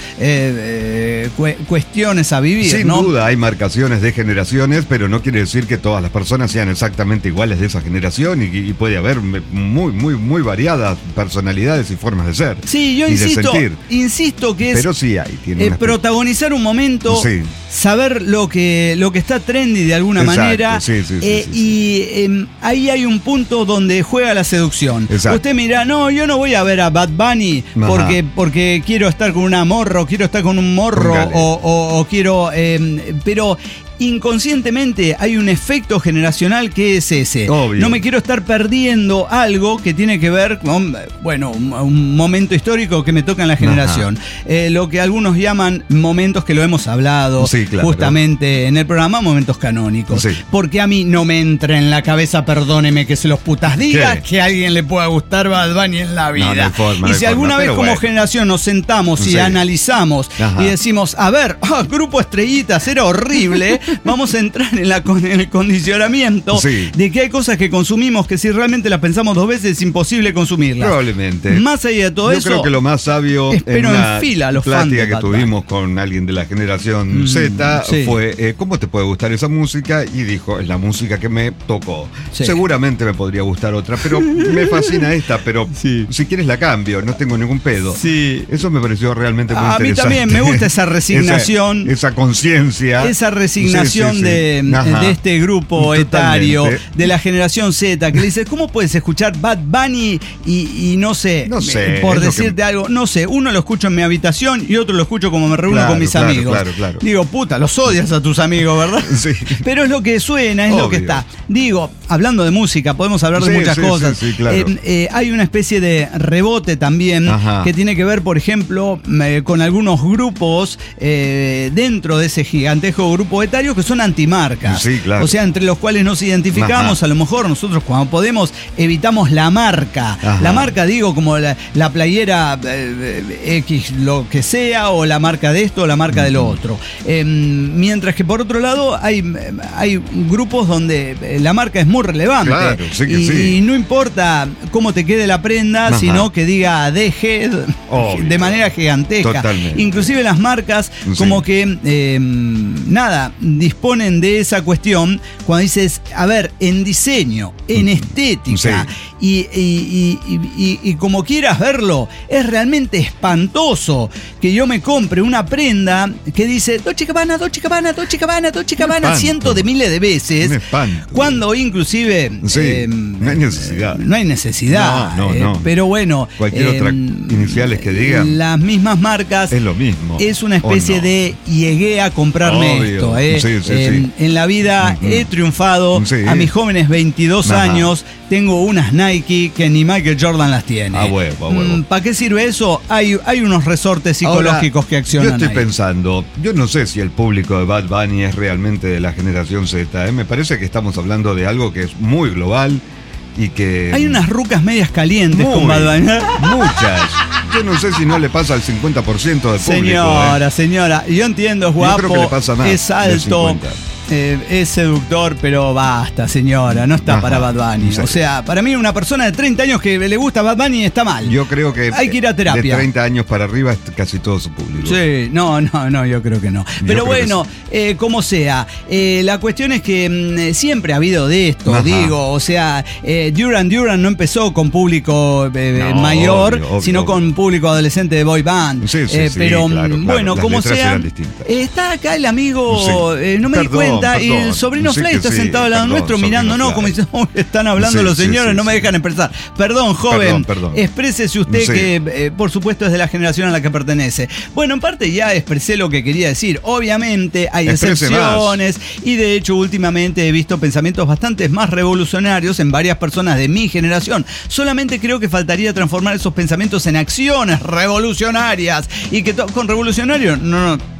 eh, eh, cu- cuestiones a vivir. Sin ¿no? duda hay marcaciones de generaciones, pero no quiere decir que todas las personas sean exactamente iguales de esa generación y, y puede haber muy, muy, muy variadas personalidades y formas de ser. Sí, yo y insisto, de sentir. insisto que es pero sí hay, tiene eh, protagonizar un momento, sí. saber lo que, lo que está trendy de alguna Exacto, manera, sí, sí, sí, eh, sí, sí. y eh, ahí hay un punto donde juega la seducción. Exacto. Usted mira, no, yo no voy a ver a Bad Bunny porque, porque quiero estar con una morro, quiero estar con un morro o, o, o quiero, eh, pero inconscientemente hay un efecto generacional que es ese. Obvio. No me quiero estar perdiendo algo que tiene que ver con, bueno, un, un momento histórico que me toca en la generación. Eh, lo que algunos llaman momentos que lo hemos hablado sí, claro. justamente en el programa, momentos canónicos. Sí. Porque a mí no me entra en la cabeza, perdóneme que se los putas diga, ¿Qué? que a alguien le pueda gustar Bad Bunny en la vida. No, no hay forma, y si no alguna forma, vez como bueno. generación nos sentamos y sí. analizamos Ajá. y decimos, a ver, oh, Grupo Estrellitas era horrible, vamos a entrar en, la, en el condicionamiento sí. de que hay cosas que consumimos que si realmente las pensamos dos veces es imposible consumirlas. Probablemente. Más allá de todo Yo eso, creo que lo más sabio espero en una en fila los plática fans que tuvimos con alguien de la generación mm, Z sí. fue eh, ¿cómo te puede gustar esa música? Y dijo, es la música que me tocó. Sí. Seguramente me podría gustar otra, pero me fascina esta, pero sí. si quieres la cambio, no tengo ningún pedo. Sí. Eso me pareció realmente muy a interesante. A mí también me gusta esa resignación. esa, esa conciencia. Esa resignación sí, sí, sí. De, de este grupo Totalmente. etario, de la generación Z, que le dice, ¿cómo puedes escuchar Bad Bunny y, y no sé, no sé por decirte que... algo, no sé, uno lo escucho en mi habitación y otro lo escucho como me reúno claro, con mis claro, amigos. Claro, claro. Digo, puta, los odias a tus amigos, ¿verdad? Sí. Pero es lo que suena, es Obvio. lo que está. Digo, hablando de música, podemos hablar de sí, muchas sí, cosas. Sí, sí, claro. eh, eh, hay una especie de rebote también Ajá. que tiene que ver, por ejemplo, eh, con algunos grupos eh, dentro de ese gigantesco grupo etario que son antimarcas. Sí, claro. O sea, entre los cuales nos identificamos, Ajá. a lo mejor nosotros cuando podemos evitamos la marca. Ajá. La marca, digo, como la, la playera eh, X, lo que sea, o la marca de esto o la marca uh-huh. de lo otro. Eh, mientras que por otro lado hay, hay grupos donde la marca es muy relevante. Claro, sí que y, sí. y no importa cómo te quede la prenda, Ajá. sino que diga The Head de manera gigantesca. Totalmente. Inclusive las marcas sí. como que eh, nada, disponen de esa cuestión cuando dices, a ver, en diseño, en estética, sí. y, y, y, y, y como quieras verlo, es realmente espantoso que yo me compre una prenda que dice Dolce Gabbana, Dolce Gabbana, Dolce Gabbana, Dolce Gabbana, cientos de miles de veces, cuando inclusive sí, eh, no hay necesidad. No hay necesidad. No, no, eh, no. Pero bueno, cualquier eh, otra iniciales que digan. Las mismas marcas. Es lo mismo. Es una especie no. de llegué a comprarme Obvio. esto. Eh. Sí, sí, eh, sí. En la vida uh-huh. he triunfado. Sí. A mis jóvenes veintidós Ajá. años tengo unas Nike que ni Michael Jordan las tiene. A huevo, a huevo. ¿Para qué sirve eso? Hay, hay unos resortes psicológicos Ahora, que accionan. Yo estoy ahí. pensando, yo no sé si el público de Bad Bunny es realmente de la generación Z. ¿eh? Me parece que estamos hablando de algo que es muy global y que. Hay unas rucas medias calientes muy, con Bad Bunny. Muchas. Yo no sé si no le pasa al cincuenta por ciento del público. Señora, ¿eh? señora, yo entiendo, es guapo, yo creo que le pasa más es alto. Eh, es seductor, pero basta, señora, no está Ajá, para Bad Bunny. Sí. O sea, para mí una persona de treinta años que le gusta Bad Bunny está mal. Yo creo que hay que ir a terapia. De treinta años para arriba es casi todo su público. Sí, no, no, no, yo creo que no. Yo pero bueno, sí. eh, como sea, eh, la cuestión es que mmm, siempre ha habido de esto, Ajá. digo, o sea, eh, Duran Duran no empezó con público eh, no, mayor, obvio, obvio, sino obvio. con público adolescente de boy band. Sí, sí, eh, sí, pero claro, claro. bueno, Las como sea, eh, está acá el amigo, sí. eh, no me Perdón. di cuenta. Perdón, y el sobrino sí Flay está sí, sentado al lado perdón, nuestro mirándonos como diciendo, oh, están hablando sí, los señores, sí, sí, no me dejan expresar. Perdón, joven, perdón, perdón. exprésese usted sí. que eh, por supuesto es de la generación a la que pertenece. Bueno, en parte ya expresé lo que quería decir. Obviamente hay Exprese excepciones más. Y de hecho últimamente he visto pensamientos bastante más revolucionarios en varias personas de mi generación. Solamente creo que faltaría transformar esos pensamientos en acciones revolucionarias y que to- con revolucionario no, no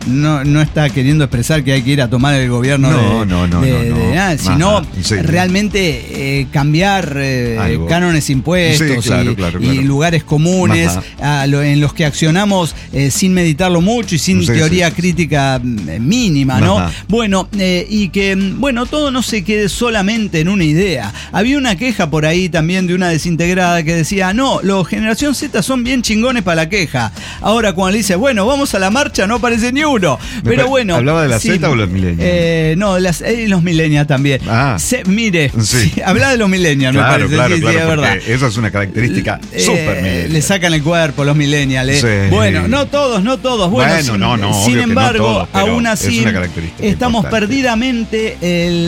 no, no está queriendo expresar que hay que ir a tomar el gobierno no, de, no, no, de, no, no. de nada, sino Ajá, sí. realmente eh, cambiar eh, cánones, impuestos sí, claro, y, claro, y claro. lugares comunes a lo, en los que accionamos eh, sin meditarlo mucho y sin sí, teoría sí, sí. crítica eh, mínima, ¿no? Ajá. Bueno, eh, y que, bueno, todo no se quede solamente en una idea. Había una queja por ahí también de una desintegrada que decía, no, los Generación Z son bien chingones para la queja. Ahora cuando le dice, bueno, vamos a la marcha, no aparece ni uno. Pero bueno. ¿Hablaba de la sí, Z o los millennials? Eh, no, de las, eh, los millennials también. Ah. Se, mire, Sí. sí, habla de los millennials, Claro, me parece. claro, sí, claro, sí, es porque verdad. esa es una característica Eh, súper millennial. Le sacan el cuerpo los millennials. Eh. Sí. Bueno, no todos, no todos. Bueno, Bueno, sin, no, no, sin obvio que no embargo, todos, pero aún es así, una característica estamos importante. perdidamente,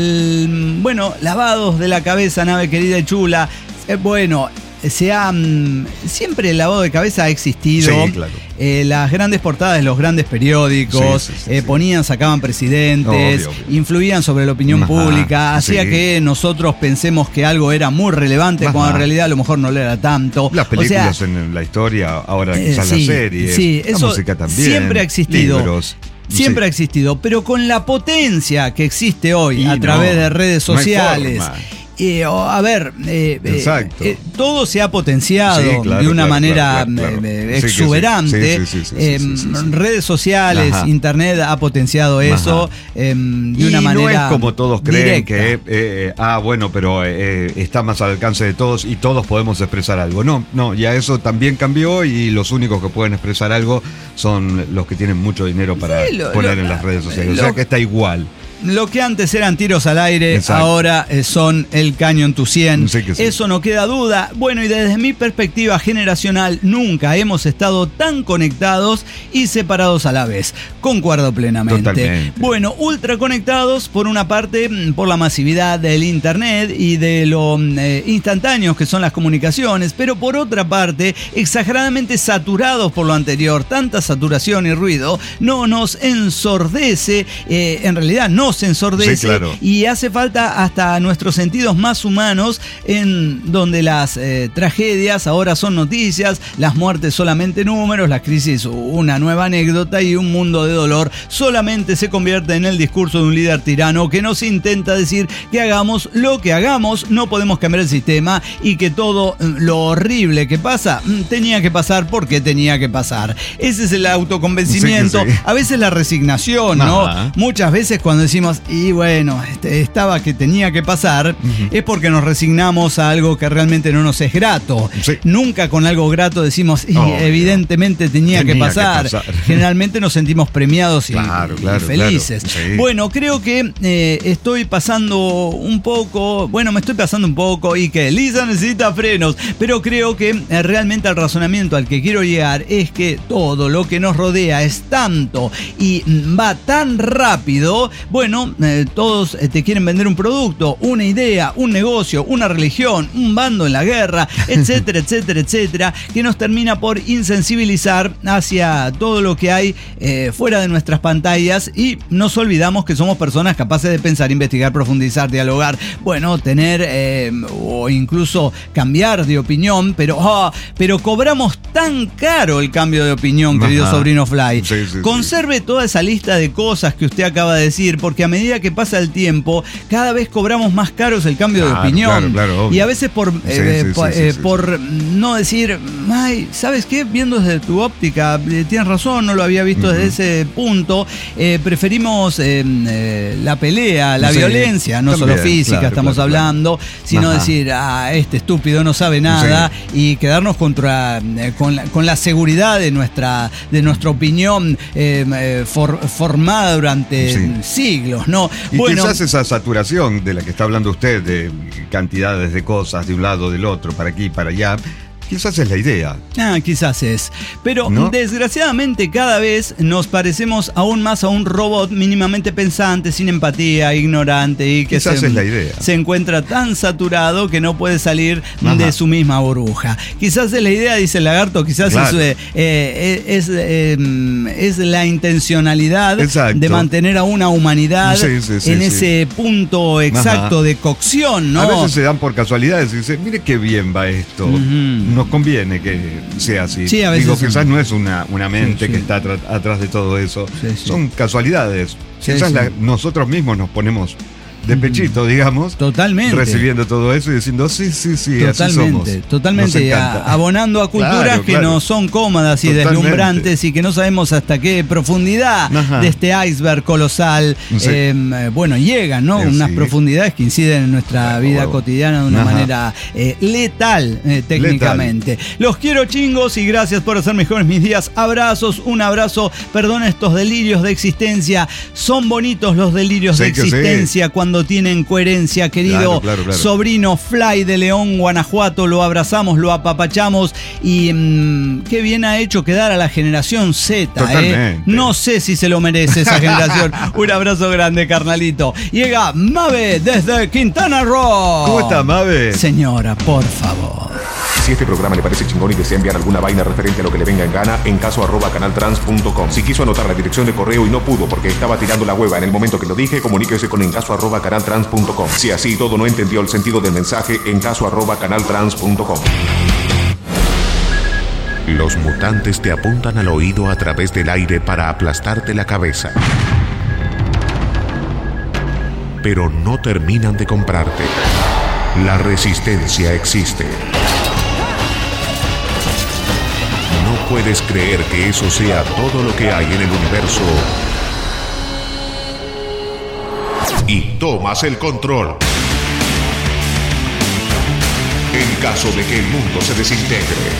el, bueno, lavados de la cabeza, nave querida y chula. Eh, bueno, se ha, mm, siempre el lavado de cabeza ha existido. Sí, claro. Eh, las grandes portadas de los grandes periódicos Sí, sí, sí, eh, sí. ponían, sacaban presidentes, Obvio, obvio. influían sobre la opinión Ajá, pública, hacía sí. que nosotros pensemos que algo era muy relevante Ajá. cuando en realidad a lo mejor no lo era tanto. Las películas O sea, en la historia, ahora eh, quizás sí, las series, sí, la eso música también. siempre ha existido. Libros. Siempre Sí. ha existido, pero con la potencia que existe hoy Y a no, través de redes no hay sociales. forma. Eh, o, a ver, eh, eh, Exacto. eh, todo se ha potenciado Sí, claro, de una claro, manera claro, claro, claro. eh, Sí que sí. exuberante. Sí, sí, sí, sí, Eh, sí, sí, sí, sí. Redes sociales, Ajá. internet ha potenciado eso eh, de Y una manera. no es como todos creen directa. que, eh, eh, ah, bueno, pero eh, está más al alcance de todos y todos podemos expresar algo. No, no, ya eso también cambió y los únicos que pueden expresar algo son los que tienen mucho dinero para Sí, lo- poner lo- en las redes sociales. lo- o sea que está igual. Lo que antes eran tiros al aire, Exacto. ahora eh, son el caño en tu cien. Sí que sí. Eso no queda duda. Bueno, y desde mi perspectiva generacional, nunca hemos estado tan conectados y separados a la vez. Concuerdo plenamente. Totalmente. Bueno, ultra conectados, por una parte, mm, por la masividad del internet y de lo mm, eh, instantáneos que son las comunicaciones, pero por otra parte, exageradamente saturados por lo anterior. Tanta saturación y ruido no nos ensordece, eh, en realidad no se ensordece, Sí, claro. y hace falta hasta nuestros sentidos más humanos, en donde las eh, tragedias ahora son noticias, las muertes solamente números, las crisis una nueva anécdota y un mundo de dolor solamente se convierte en el discurso de un líder tirano que nos intenta decir que hagamos lo que hagamos, no podemos cambiar el sistema y que todo mm, lo horrible que pasa mm, tenía que pasar porque tenía que pasar. Ese es el autoconvencimiento, Sí que sí. a veces la resignación, ¿no? Ajá. Muchas veces cuando decimos, y bueno, este, estaba que tenía que pasar, es porque nos resignamos a algo que realmente no nos es grato. Sí. Nunca con algo grato decimos, y Obvio. evidentemente tenía, Tenía que, que pasar. pasar. Generalmente nos sentimos premiados y, Claro, y claro, felices. claro. Sí. Bueno, creo que eh, estoy pasando un poco, bueno, me estoy pasando un poco y que Lisa necesita frenos, pero creo que eh, realmente el razonamiento al que quiero llegar es que todo lo que nos rodea es tanto y mm, va tan rápido. Bueno, eh, todos eh, te quieren vender un producto, una idea, un negocio, una religión, un bando en la guerra, etcétera, etcétera, etcétera, que nos termina por insensibilizar hacia todo lo que hay eh, fuera de nuestras pantallas, y nos olvidamos que somos personas capaces de pensar, investigar, profundizar, dialogar, bueno, tener eh, o incluso cambiar de opinión, pero, oh, pero cobramos tan caro el cambio de opinión, querido Ajá. sobrino Fly. Sí, sí, sí. Conserve toda esa lista de cosas que usted acaba de decir, porque a medida que pasa el tiempo, cada vez cobramos más caros el cambio Claro, de opinión. claro, claro, obvio. Y a veces por, Sí, eh, sí, por, sí, eh, sí, sí. por no decir, ay, ¿sabes qué? Viendo desde tu óptica, eh, tienes razón, no lo había visto Ujú. desde ese punto. Eh, preferimos eh, eh, la pelea, la Sí, violencia, no también, solo física, claro, estamos claro, hablando, sino Ajá. decir, ah, este estúpido no sabe nada, y quedarnos contra, eh, con, la, con la seguridad de nuestra, de nuestra opinión eh, eh, for- formada durante Sí. siglos, ¿no? Y Bueno, quizás esa saturación de la que está hablando usted, de cantidades de cosas de un lado, del otro, para aquí, para allá, quizás es la idea. Ah, quizás es. Pero ¿No? desgraciadamente cada vez nos parecemos aún más a un robot mínimamente pensante, sin empatía, ignorante y que Quizás se, es la idea. se encuentra tan saturado que no puede salir Ajá. de su misma burbuja. Quizás es la idea, dice el lagarto, quizás Claro. es, eh, eh, es, eh, es la intencionalidad Exacto. de mantener a una humanidad Sí, sí, sí, en sí. ese punto exacto Ajá. de cocción, ¿no? A veces se dan por casualidades y dicen, mire qué bien va esto. Ujú. nos conviene que sea así. Sí, a veces Digo, sí. quizás no es una, una mente Sí, sí. que está tra- atrás de todo eso. Sí, sí. Son casualidades. Sí, quizás sí. la- nosotros mismos nos ponemos de pechito, digamos. Totalmente. Recibiendo todo eso y diciendo, sí, sí, sí, así somos. Totalmente, totalmente, Nos a- encanta. abonando a culturas Claro, que claro. no son cómodas y Totalmente. deslumbrantes y que no sabemos hasta qué profundidad Ajá. de este iceberg colosal, Sí. eh, bueno, llegan, ¿no? Eh, Unas sí. profundidades que inciden en nuestra Claro, vida huevo. cotidiana de una Ajá. manera eh, letal, eh, técnicamente. Los quiero, chingos, y gracias por hacer mejores mis días. Abrazos, un abrazo. Perdón estos delirios de existencia. Son bonitos los delirios Sí de que sí. existencia cuando tienen coherencia, querido Claro, claro, claro. sobrino Fly de León, Guanajuato. Lo abrazamos, lo apapachamos y mmm, qué bien ha hecho quedar a la generación Z. ¿eh? Totalmente. No sé si se lo merece esa generación. Un abrazo grande, carnalito. Llega Mabe desde Quintana Roo. ¿Cómo está, Mabe? Señora, por favor. Si este programa le parece chingón y desea enviar alguna vaina referente a lo que le venga en gana, en caso arroba canaltrans punto com. Si quiso anotar la dirección de correo y no pudo porque estaba tirando la hueva en el momento que lo dije, comuníquese con en caso arroba canaltrans punto com. Si así todo no entendió el sentido del mensaje, en caso arroba canaltrans punto com. Los mutantes te apuntan al oído a través del aire para aplastarte la cabeza. Pero no terminan de comprarte. La resistencia existe. No puedes creer que eso sea todo lo que hay en el universo. Y tomas el control. En caso de que el mundo se desintegre.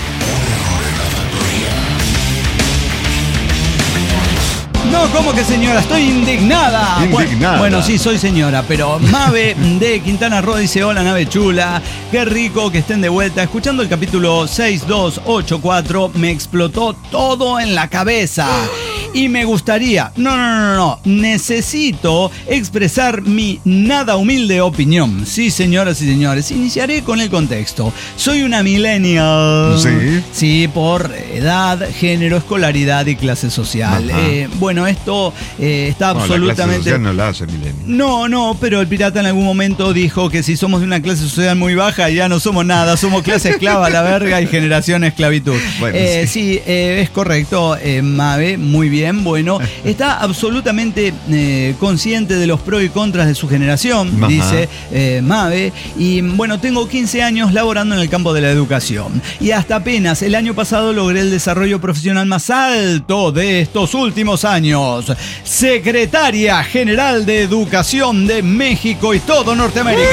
No, ¿cómo que señora? Estoy indignada. Indignada. Bueno, bueno, sí, soy señora, pero Mabe de Quintana Roo dice: hola, nave chula. Qué rico que estén de vuelta. Escuchando el capítulo seis dos ocho cuatro, me explotó todo en la cabeza. Y me gustaría, no, no, no, no, necesito expresar mi nada humilde opinión. Sí, señoras y señores, iniciaré con el contexto. Soy una millennial. Sí. Sí, por edad, género, escolaridad y clase social. Eh, bueno, esto eh, está No, absolutamente... la clase social no la hace Milenio. No, no, pero el pirata en algún momento dijo que si somos de una clase social muy baja ya no somos nada, somos clase esclava, la verga y generación esclavitud. Bueno, eh, sí. sí, eh, es correcto, eh, Mabe, muy bien, bueno, está absolutamente eh, consciente de los pros y contras de su generación, Ajá. dice eh, Mabe, y bueno, tengo quince años laborando en el campo de la educación y hasta apenas el año pasado logré el desarrollo profesional más alto de estos últimos años. Secretaria General de Educación de México y todo Norteamérica.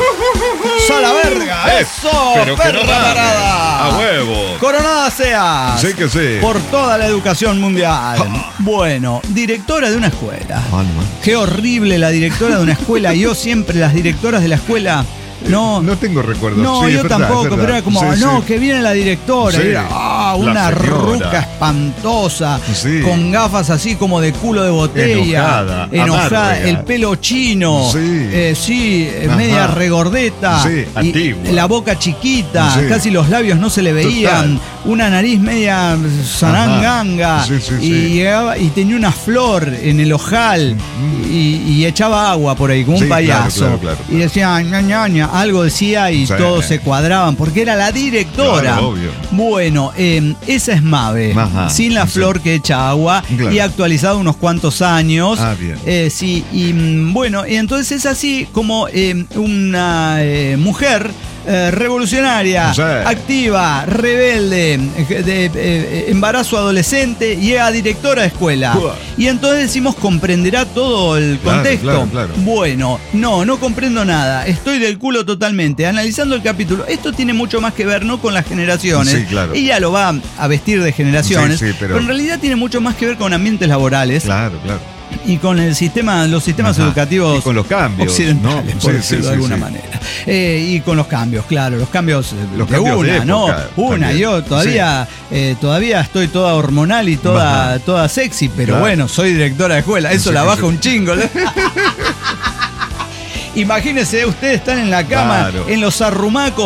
¡Sa la verga! ¡Eso! Pero que ¡Perra no mames. parada! ¡A huevo! ¡Coronada seas! Sí que sí. Por toda la educación mundial. Bueno, directora de una escuela. Ah, no. Qué horrible la directora de una escuela. Yo siempre, las directoras de la escuela... No, No tengo recuerdos. no, Sí, yo es verdad, tampoco, es verdad. pero era como, Sí, no, sí. que viene la directora. Sí, Y era, ah, la una señora. ruca espantosa, Sí. con gafas así como de culo de botella. Enojada, enojada, amarga. el pelo chino. Sí. eh, sí, eh, Ajá. media regordeta. Sí, y antigua. la boca chiquita, Sí. casi los labios no se le veían. Total. Una nariz media zaranganga. Sí, sí, y sí. llegaba y tenía una flor en el ojal. Y, y echaba agua por ahí, como Sí, un claro, payaso. claro, claro, Y decía, ña, ña, ña, algo decía y Sí. todos se cuadraban, porque era la directora. Claro, obvio. Bueno, eh, esa es Mabe, Ajá, sin la sí. flor que echa agua Claro. y actualizado unos cuantos años. Ah, bien. Eh, sí, y mm, bueno, y entonces es así como eh, una eh, mujer eh, revolucionaria, Sí. activa, rebelde, eh, de eh, embarazo adolescente, llega a directora de escuela. Buah. Y entonces decimos, ¿comprenderá todo el Claro, contexto? claro, claro. Bueno, no, no comprendo nada. Estoy del culo totalmente. Analizando el capítulo, esto tiene mucho más que ver, ¿no?, con las generaciones. Sí, claro. Ella lo va a vestir de generaciones, Sí, sí, pero- pero en realidad tiene mucho más que ver con ambientes laborales Claro, claro. y con el sistema, los sistemas Ajá. educativos Y con los cambios, occidentales, ¿no? por Sí, decirlo sí, de sí, alguna sí. manera. Eh, y con los cambios, claro, los cambios, eh, Los de cambios una, de ¿no? época Una, también. yo todavía, eh, todavía estoy toda hormonal y toda, Ajá. toda sexy, pero Claro. bueno, soy directora de escuela, eso Sí, la sí, baja sí. un chingo. Imagínense, ustedes están en la cama, Claro. en los arrumacos,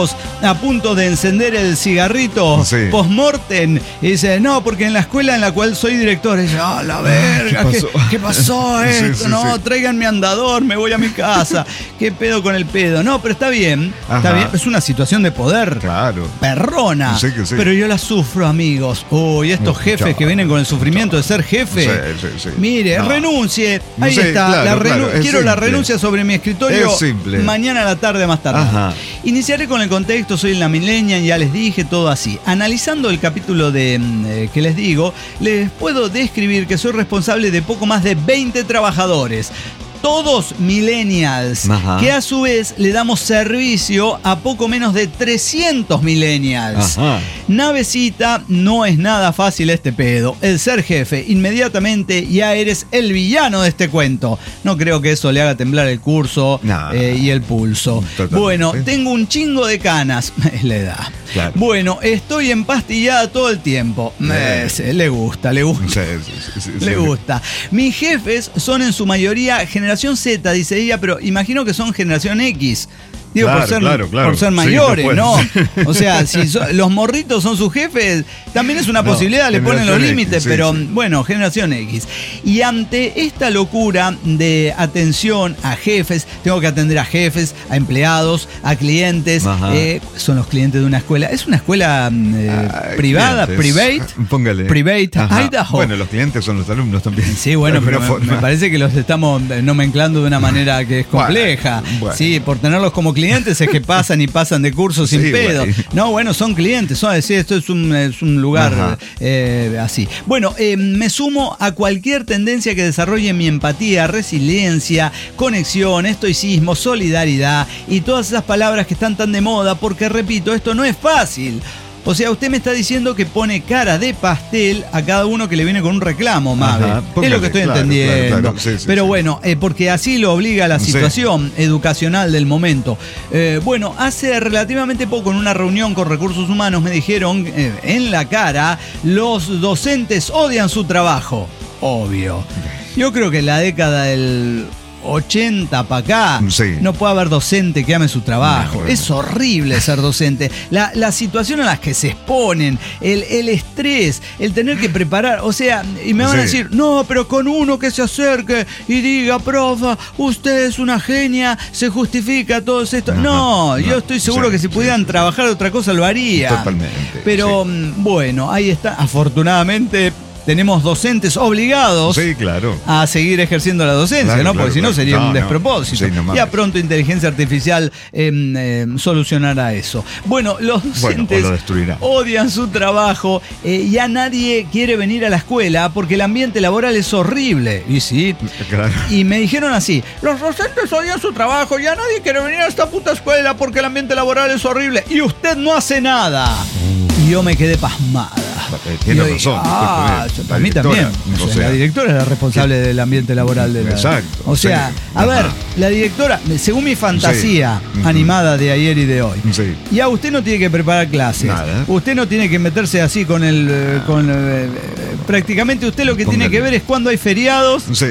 a punto de encender el cigarrito Sí. post-mortem y dice, no, porque en la escuela en la cual soy director, y dice, ah, la verga, ¿qué ¿Qué pasó, pasó? ¿qué pasó Sí, esto? sí, no, sí. traigan mi andador, me voy a mi casa. ¿Qué pedo con el pedo? No, pero está bien, está Ajá. bien, es una situación de poder. Claro. Perrona. Sí que sí. Pero yo la sufro, amigos. Uy, estos Mucho. jefes que vienen con el sufrimiento de ser jefe. Sí, sí, sí. Mire, No. renuncie. Ahí Sí, está. claro, la renu- claro, es Quiero la simple. renuncia sobre mi escritorio Es simple. mañana a la tarde más tarde. Ajá. Iniciaré con el contexto. Soy la millennial, ya les dije, todo así. Analizando el capítulo de mm, eh, que les digo, les puedo describir que soy responsable de poco más de veinte trabajadores. Todos millennials, Ajá. que a su vez le damos servicio a poco menos de trescientos millennials. Ajá. Navecita, no es nada fácil este pedo. El ser jefe, inmediatamente ya eres el villano de este cuento. No creo que eso le haga temblar el curso No. eh, y el pulso. Totalmente. Bueno, tengo un chingo de canas. Es la edad. Claro. Bueno, estoy empastillada todo el tiempo. Eh, sí, le gusta, le gusta. Sí, sí, sí, sí, Le sí. gusta. Mis jefes son en su mayoría generación Z, dice ella, pero imagino que son generación X. Digo, Claro, por ser, claro, claro. por ser Sí, mayores, no ¿no? puede O sea, si so- los morritos son sus jefes, también es una No, posibilidad, le ponen los generación límites, X, sí, pero sí. bueno, generación X. Y ante esta locura de atención a jefes, tengo que atender a jefes, a empleados, a clientes. Ajá. eh, son los clientes de una escuela. ¿Es una escuela mm, eh, Ah, privada? clientes. ¿Private? Póngale. Private, Ajá. Idaho. Bueno, los clientes son los alumnos también. Sí, bueno, De pero alguna me, forma. me parece que los estamos nomenclando de una manera que es Bueno, compleja. bueno. Sí, por tenerlos como clientes es que pasan y pasan de curso sin Sí, pedo. bueno. No, bueno, son clientes. Son, sí, esto es un, es un lugar Ajá. eh, así. Bueno, eh, me sumo a cualquier tendencia que desarrolle mi empatía, resiliencia, conexión, estoicismo, solidaridad y todas esas palabras que están tan de moda, porque repito, esto no es fácil. O sea, usted me está diciendo que pone cara de pastel a cada uno que le viene con un reclamo, Mabe. Ajá, Es póngale, lo que estoy claro, entendiendo. claro, claro, sí, sí, Pero sí. bueno, eh, porque así lo obliga la Sí. situación educacional del momento. Eh, bueno, hace relativamente poco en una reunión con recursos humanos me dijeron eh, en la cara, los docentes odian su trabajo. Obvio. Yo creo que en la década del ochenta para acá, Sí. no puede haber docente que ame su trabajo. No, bueno. Es horrible ser docente. La, la situación a la que se exponen, el, el estrés, el tener que preparar, o sea, y me van a Sí. decir, no, pero con uno que se acerque y diga, profa, usted es una genia, se justifica todo esto. Ajá, No, no, yo estoy seguro sí, que si sí, pudieran sí. trabajar de otra cosa lo haría. Totalmente, Pero sí. mm, bueno, ahí está. Afortunadamente tenemos docentes obligados Sí, claro. a seguir ejerciendo la docencia, Claro, ¿no? claro, Porque si no claro. sería No, un no. despropósito. Sí, no mames. Ya pronto inteligencia artificial eh, eh, solucionará eso. Bueno, los Bueno, docentes o lo destruirá. odian su trabajo, eh, ya nadie quiere venir a la escuela porque el ambiente laboral es horrible. Y sí. Claro. Y me dijeron así, los docentes odian su trabajo, ya nadie quiere venir a esta puta escuela porque el ambiente laboral es horrible. Y usted no hace nada. Y yo me quedé pasmada. Eh, Tiene Y yo razón. dije, ah, discúlpeme, para la mí también. directora, O o sea, sea, la directora es la responsable del ambiente laboral de la. Exacto, O sea, sí. a ver, Ajá. la directora, según mi fantasía Sí. Ujú. animada de ayer y de hoy, Sí. ya usted no tiene que preparar clases. Nada. Usted no tiene que meterse así con el. eh, con, eh, eh, prácticamente usted lo que tiene Póngale. que ver es cuando hay feriados. Sí.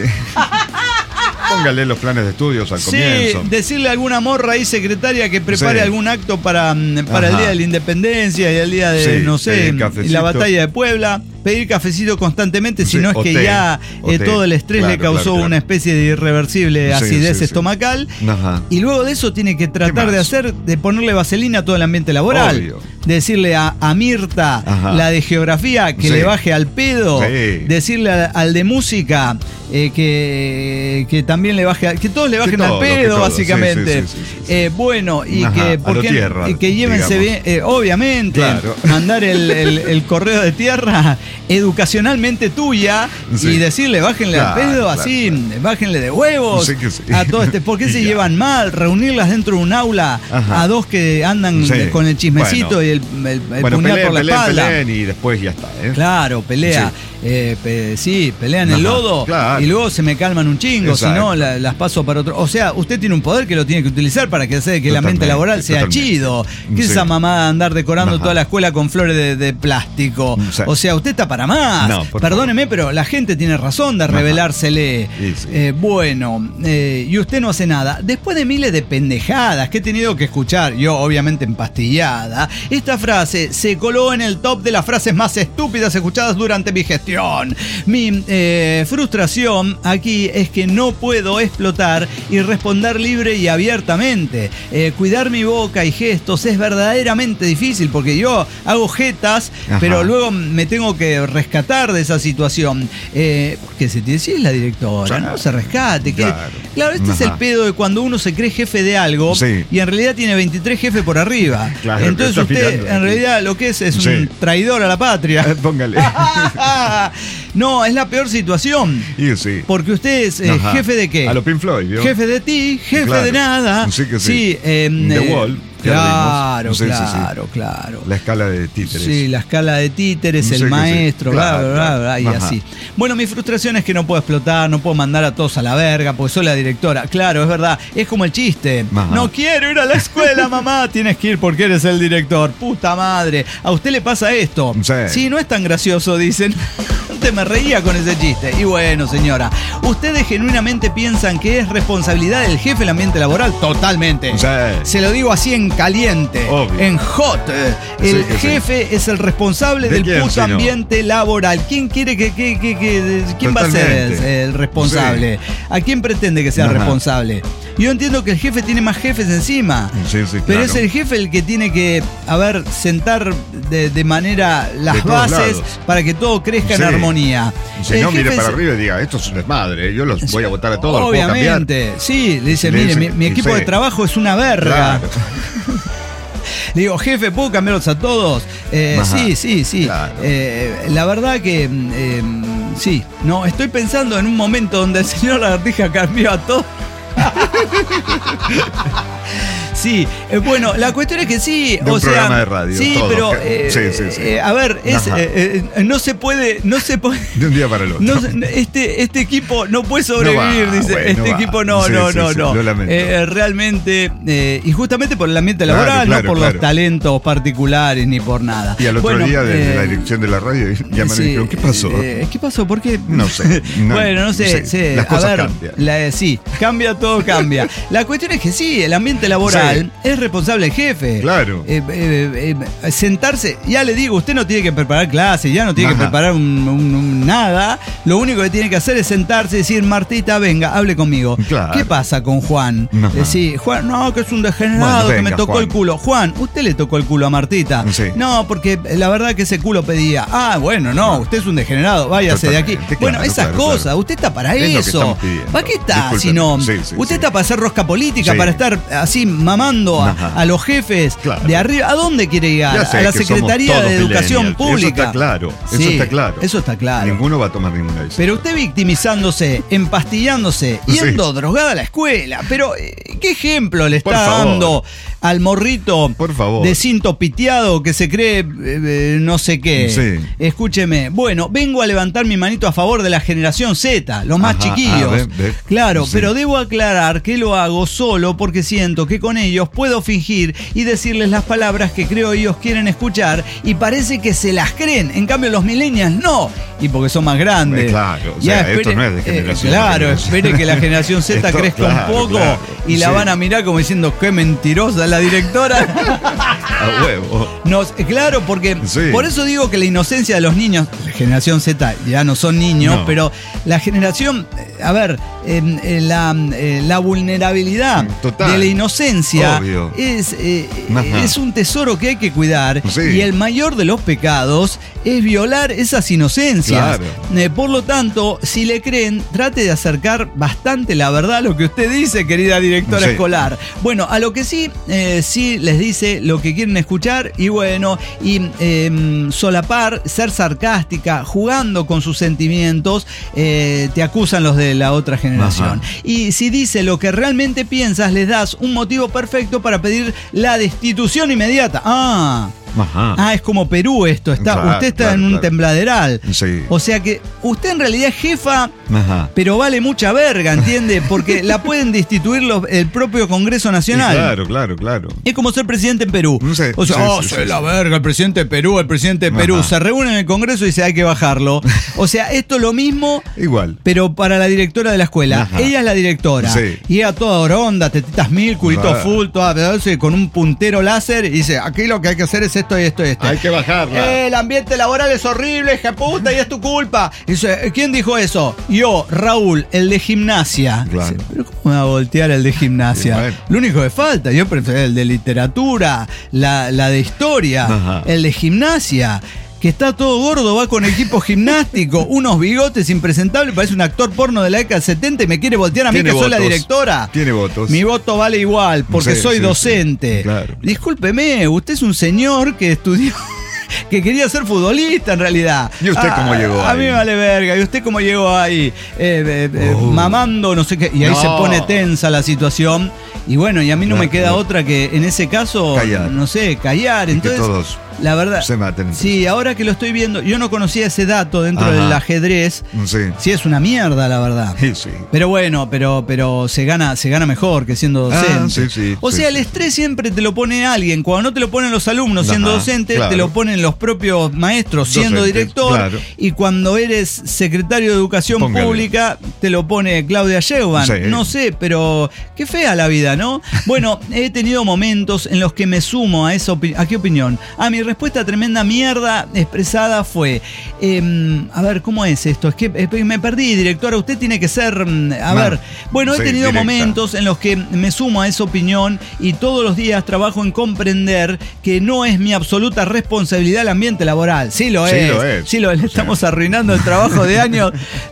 Póngale los planes de estudios al Sí, comienzo. decirle a alguna morra ahí secretaria que prepare Sí. algún acto para, mm, para el Ajá. Día de la Independencia y el día de, Sí, no sé, pedir y cafecito. la batalla de Puebla. Pedir cafecito constantemente, si Sí, no es o que té, ya o eh, té. todo el estrés Claro, le causó claro, claro. una especie de irreversible Sí, acidez sí, sí. estomacal. Ajá. Y luego de eso tiene que tratar más? de hacer, de ponerle vaselina a todo el ambiente laboral. Obvio. Decirle a, a Mirta, Ajá. la de geografía, que Sí. le baje al pedo. Sí. Decirle al, al de música eh, que, que también le baje, a- que todos le bajen al todo, que pedo, todo. básicamente. Sí, sí, sí, sí, sí. Eh, bueno, y Ajá, que, a ¿por lo qué- tierra, y que llévense digamos. bien, eh, obviamente, Claro. mandar el, el- el correo de tierra educacionalmente tuya Sí. y decirle, bájenle al Claro, pedo, claro, así, claro. bájenle de huevos Sí que sí. a todo este. ¿Por qué Y se ya. llevan mal? Reunirlas dentro de un aula Ajá. a dos que andan Sí. con el chismecito Bueno. y el, el- el Bueno, puñal peleen, por la peleen, espalda. peleen y después ya está. ¿eh? Claro, pelea. Sí. Eh, pe- sí, pelean el Ajá, lodo claro. y luego se me calman un chingo, si Exacto. no la- las paso para otro. O sea, usted tiene un poder que lo tiene que utilizar para que, sea, que el ambiente laboral sea totalmente. chido. ¿Qué es sí. esa mamá de andar decorando Ajá. toda la escuela con flores de, de plástico? Sí. O sea, usted está para más. No, Perdóneme, favor. pero la gente tiene razón de revelársele. Sí, sí. Eh, bueno, eh, y usted no hace nada. Después de miles de pendejadas que he tenido que escuchar, yo obviamente empastillada, esta frase se coló en el top de las frases más estúpidas escuchadas durante mi gestión. Mi eh, frustración aquí es que no puedo explotar y responder libre y abiertamente. Eh, cuidar mi boca y gestos es verdaderamente difícil porque yo hago jetas, Ajá. pero luego me tengo que rescatar de esa situación. Eh, porque se te decía la directora, claro. no se rescate. Que, claro. claro, este Ajá. es el pedo de cuando uno se cree jefe de algo sí. y en realidad tiene veintitrés jefes por arriba. Claro, entonces usted en realidad lo que es es sí. un traidor a la patria. Eh, póngale. No, es la peor situación. Y sí. Porque usted es eh, jefe de qué? A lo Pink Floyd, ¿vio? Jefe de ti, jefe claro. de nada. Sí que sí. sí eh, The eh, Wall. Claro, sí, claro, sí, sí. claro. La escala de títeres. Sí, la escala de títeres, sí, el maestro, sí. claro, bla, bla, claro. bla, bla, y Ajá. así. Bueno, mi frustración es que no puedo explotar, no puedo mandar a todos a la verga, porque soy la directora. Claro, es verdad, es como el chiste. Ajá. No quiero ir a la escuela, mamá. Tienes que ir porque eres el director. Puta madre. A usted le pasa esto. Sí, sí no es tan gracioso, dicen. Antes me reía con ese chiste. Y bueno, señora, ¿ustedes genuinamente piensan que es responsabilidad del jefe el ambiente laboral? Totalmente. Sí. Se lo digo así en caliente. Obvio. En hot. El sí, jefe sí. es el responsable ¿De del quién, puto si ambiente no? laboral. ¿Quién quiere que, que, que, que quién Totalmente. va a ser el, el responsable? Sí. ¿A quién pretende que sea Ajá. responsable? Yo entiendo que el jefe tiene más jefes encima. Sí, sí, pero claro. es el jefe el que tiene que, a ver, sentar de, de manera las de bases para que todo crezca sí. en armonía. Si no, mire para es, arriba y diga, esto es un desmadre, yo los voy a votar a todos. Obviamente, sí, le dice, le mire, dice, mi, mi equipo sí. de trabajo es una verga. Claro. Le digo, jefe, ¿puedo cambiarlos a todos? Eh, sí, sí, sí. Claro. Eh, la verdad que eh, sí. No, estoy pensando en un momento donde el señor Lagartija cambió a todos. Sí, eh, bueno, la cuestión es que sí, de o un sea, programa de radio, sí, todo, pero que, eh, sí, sí, sí. Eh, a ver, es, eh, eh, no se puede, no se puede de un día para el otro. No, este, este equipo no puede sobrevivir, no va, dice, bueno, este no equipo no, sí, no, sí, no, sí, no. Lo lamento. Eh, realmente, eh, y justamente por el ambiente laboral, claro, claro, no por claro. los talentos particulares ni por nada. Y al otro bueno, día desde eh, la dirección de la radio llaman sí, y dijeron, ¿qué pasó? Eh, ¿Qué pasó? ¿Por qué? No sé. No, bueno, no sé, sí, sé. Las cosas a ver, cambian. La, sí, cambia, todo cambia. La cuestión es que sí, el ambiente laboral sí. es responsable el jefe. Claro. Eh, eh, eh, sentarse, ya le digo, usted no tiene que preparar clases, ya no tiene Ajá. que preparar un, un, un, nada. Lo único que tiene que hacer es sentarse y decir, Martita, venga, hable conmigo. Claro. ¿Qué pasa con Juan? Decir, Juan, no, que es un degenerado, bueno, venga, que me tocó Juan. el culo. Juan, ¿usted le tocó el culo a Martita? Sí. No, porque la verdad que ese culo pedía. Ah, bueno, no, usted es un degenerado, váyase Totalmente, de aquí. Claro, bueno, esas claro, cosas, claro. usted está para es eso. ¿Para qué está? Disculpen. Si no, sí, sí, usted sí. está para hacer rosca política, sí. para estar así mamando a, a los jefes claro. de arriba. ¿A dónde quiere llegar? A la Secretaría de Educación Pública. Eso está claro, eso sí, está claro. Eso está claro. Ninguno va a tomar ninguna decisión. Pero usted victimizándose, empastillándose, yendo sí. drogada a la escuela. Pero, ¿qué ejemplo le está dando al morrito Por favor. de cinto piteado que se cree eh, no sé qué? Sí. Escúcheme. Bueno, vengo a levantar mi manito a favor de la generación Z, los más Ajá, chiquillos. Ah, ve, ve. Claro, sí. pero debo aclarar que lo hago solo porque siento que con ellos puedo fingir y decirles las palabras que creo ellos quieren escuchar y parece que se las creen. En cambio, los millennials no. Y porque son más grandes. Eh, claro, o sea, ya, espere, esto no es de generación. Eh, claro, espere que la generación Z esto, crezca claro, un poco claro, y la sí. van a mirar como diciendo, qué mentirosa la directora. A huevo. Nos, claro, porque sí. por eso digo que la inocencia de los niños, la generación Z ya no son niños, no. pero la generación, a ver, eh, eh, la, eh, la vulnerabilidad Total. de la inocencia Obvio. es, eh, es un tesoro que hay que cuidar sí. y el mayor de los pecados es violar esas inocencias. Claro. Eh, por lo tanto, si le creen, trate de acercar bastante la verdad a lo que usted dice, querida directora sí. escolar. Bueno, a lo que sí, eh, sí les dice lo que quieren escuchar y bueno, y eh, solapar, ser sarcástica, jugando con sus sentimientos, eh, te acusan los de la otra generación. Ajá. Y si dice lo que realmente piensas, les das un motivo perfecto para pedir la destitución inmediata. Ah, Ajá. Ah, es como Perú esto. Está, Claro, usted está claro, en un claro. tembladeral. Sí. O sea que usted en realidad es jefa, Ajá. pero vale mucha verga, ¿entiende? Porque la pueden destituir los, el propio Congreso Nacional. Sí, claro, claro, claro. Es como ser presidente en Perú. Sí, O sea, sí, oh, sí, soy sí, la sí. verga, el presidente de Perú, el presidente de Perú. Ajá. Se reúne en el Congreso y dice hay que bajarlo. O sea, esto es lo mismo, Igual. pero para la directora de la escuela. Ajá. Ella es la directora. Sí. Y ella toda oronda, tetitas mil, culito Claro. full, toda pedazo, con un puntero láser. Y dice, aquí lo que hay que hacer es esto y esto y esto. Hay que bajarla. Eh, el ambiente laboral es horrible, hija puta, y es tu culpa. Y dice, ¿quién dijo eso? Yo, Raúl, el de gimnasia. Claro. Dice, pero ¿cómo me va a voltear el de gimnasia? Sí, bueno. Lo único que falta, yo prefiero el de literatura, la, la de historia, Ajá. el de gimnasia. Que está todo gordo, va con equipo gimnástico, unos bigotes impresentables, parece un actor porno de la década del setenta y me quiere voltear a mí Tiene que soy la votos. directora. Tiene votos. Mi voto vale igual, porque Sí, soy sí, docente. sí, claro. Discúlpeme, usted es un señor que estudió, que quería ser futbolista en realidad. ¿Y usted cómo llegó A ahí? mí me vale verga. ¿Y usted cómo llegó ahí? Eh, eh, eh, Oh. mamando, no sé qué. Y ahí No. se pone tensa la situación. Y bueno, y a mí no Claro, me queda claro. otra que en ese caso, Callar. no sé, callar. Y que Entonces, todos la verdad. se maten. Sí, ahora que lo estoy viendo, yo no conocía ese dato dentro Ajá. del ajedrez. Sí. Sí, es una mierda, la verdad. Sí, sí. Pero bueno, pero, pero se gana, se gana mejor que siendo docente. Ah, sí, sí, o sí, sea, sí. el estrés siempre te lo pone alguien. Cuando no te lo ponen los alumnos siendo Ajá, docente, claro. te lo ponen los propios maestros siendo Docentes, director. claro. Y cuando eres secretario de Educación Póngale. Pública, te lo pone Claudia Sheinbaum. Sí. No sé, pero qué fea la vida, ¿no? Bueno, he tenido momentos en los que me sumo a esa opinión. ¿A qué opinión? A mi respuesta a tremenda mierda expresada fue, eh, a ver, ¿cómo es esto? Es que eh, me perdí, directora, usted tiene que ser, mm, a Ma- ver, bueno, he sí, tenido directa. momentos en los que me sumo a esa opinión y todos los días trabajo en comprender que no es mi absoluta responsabilidad el ambiente laboral. Sí lo Sí es. lo es. Sí lo es. Le estamos arruinando el trabajo de años.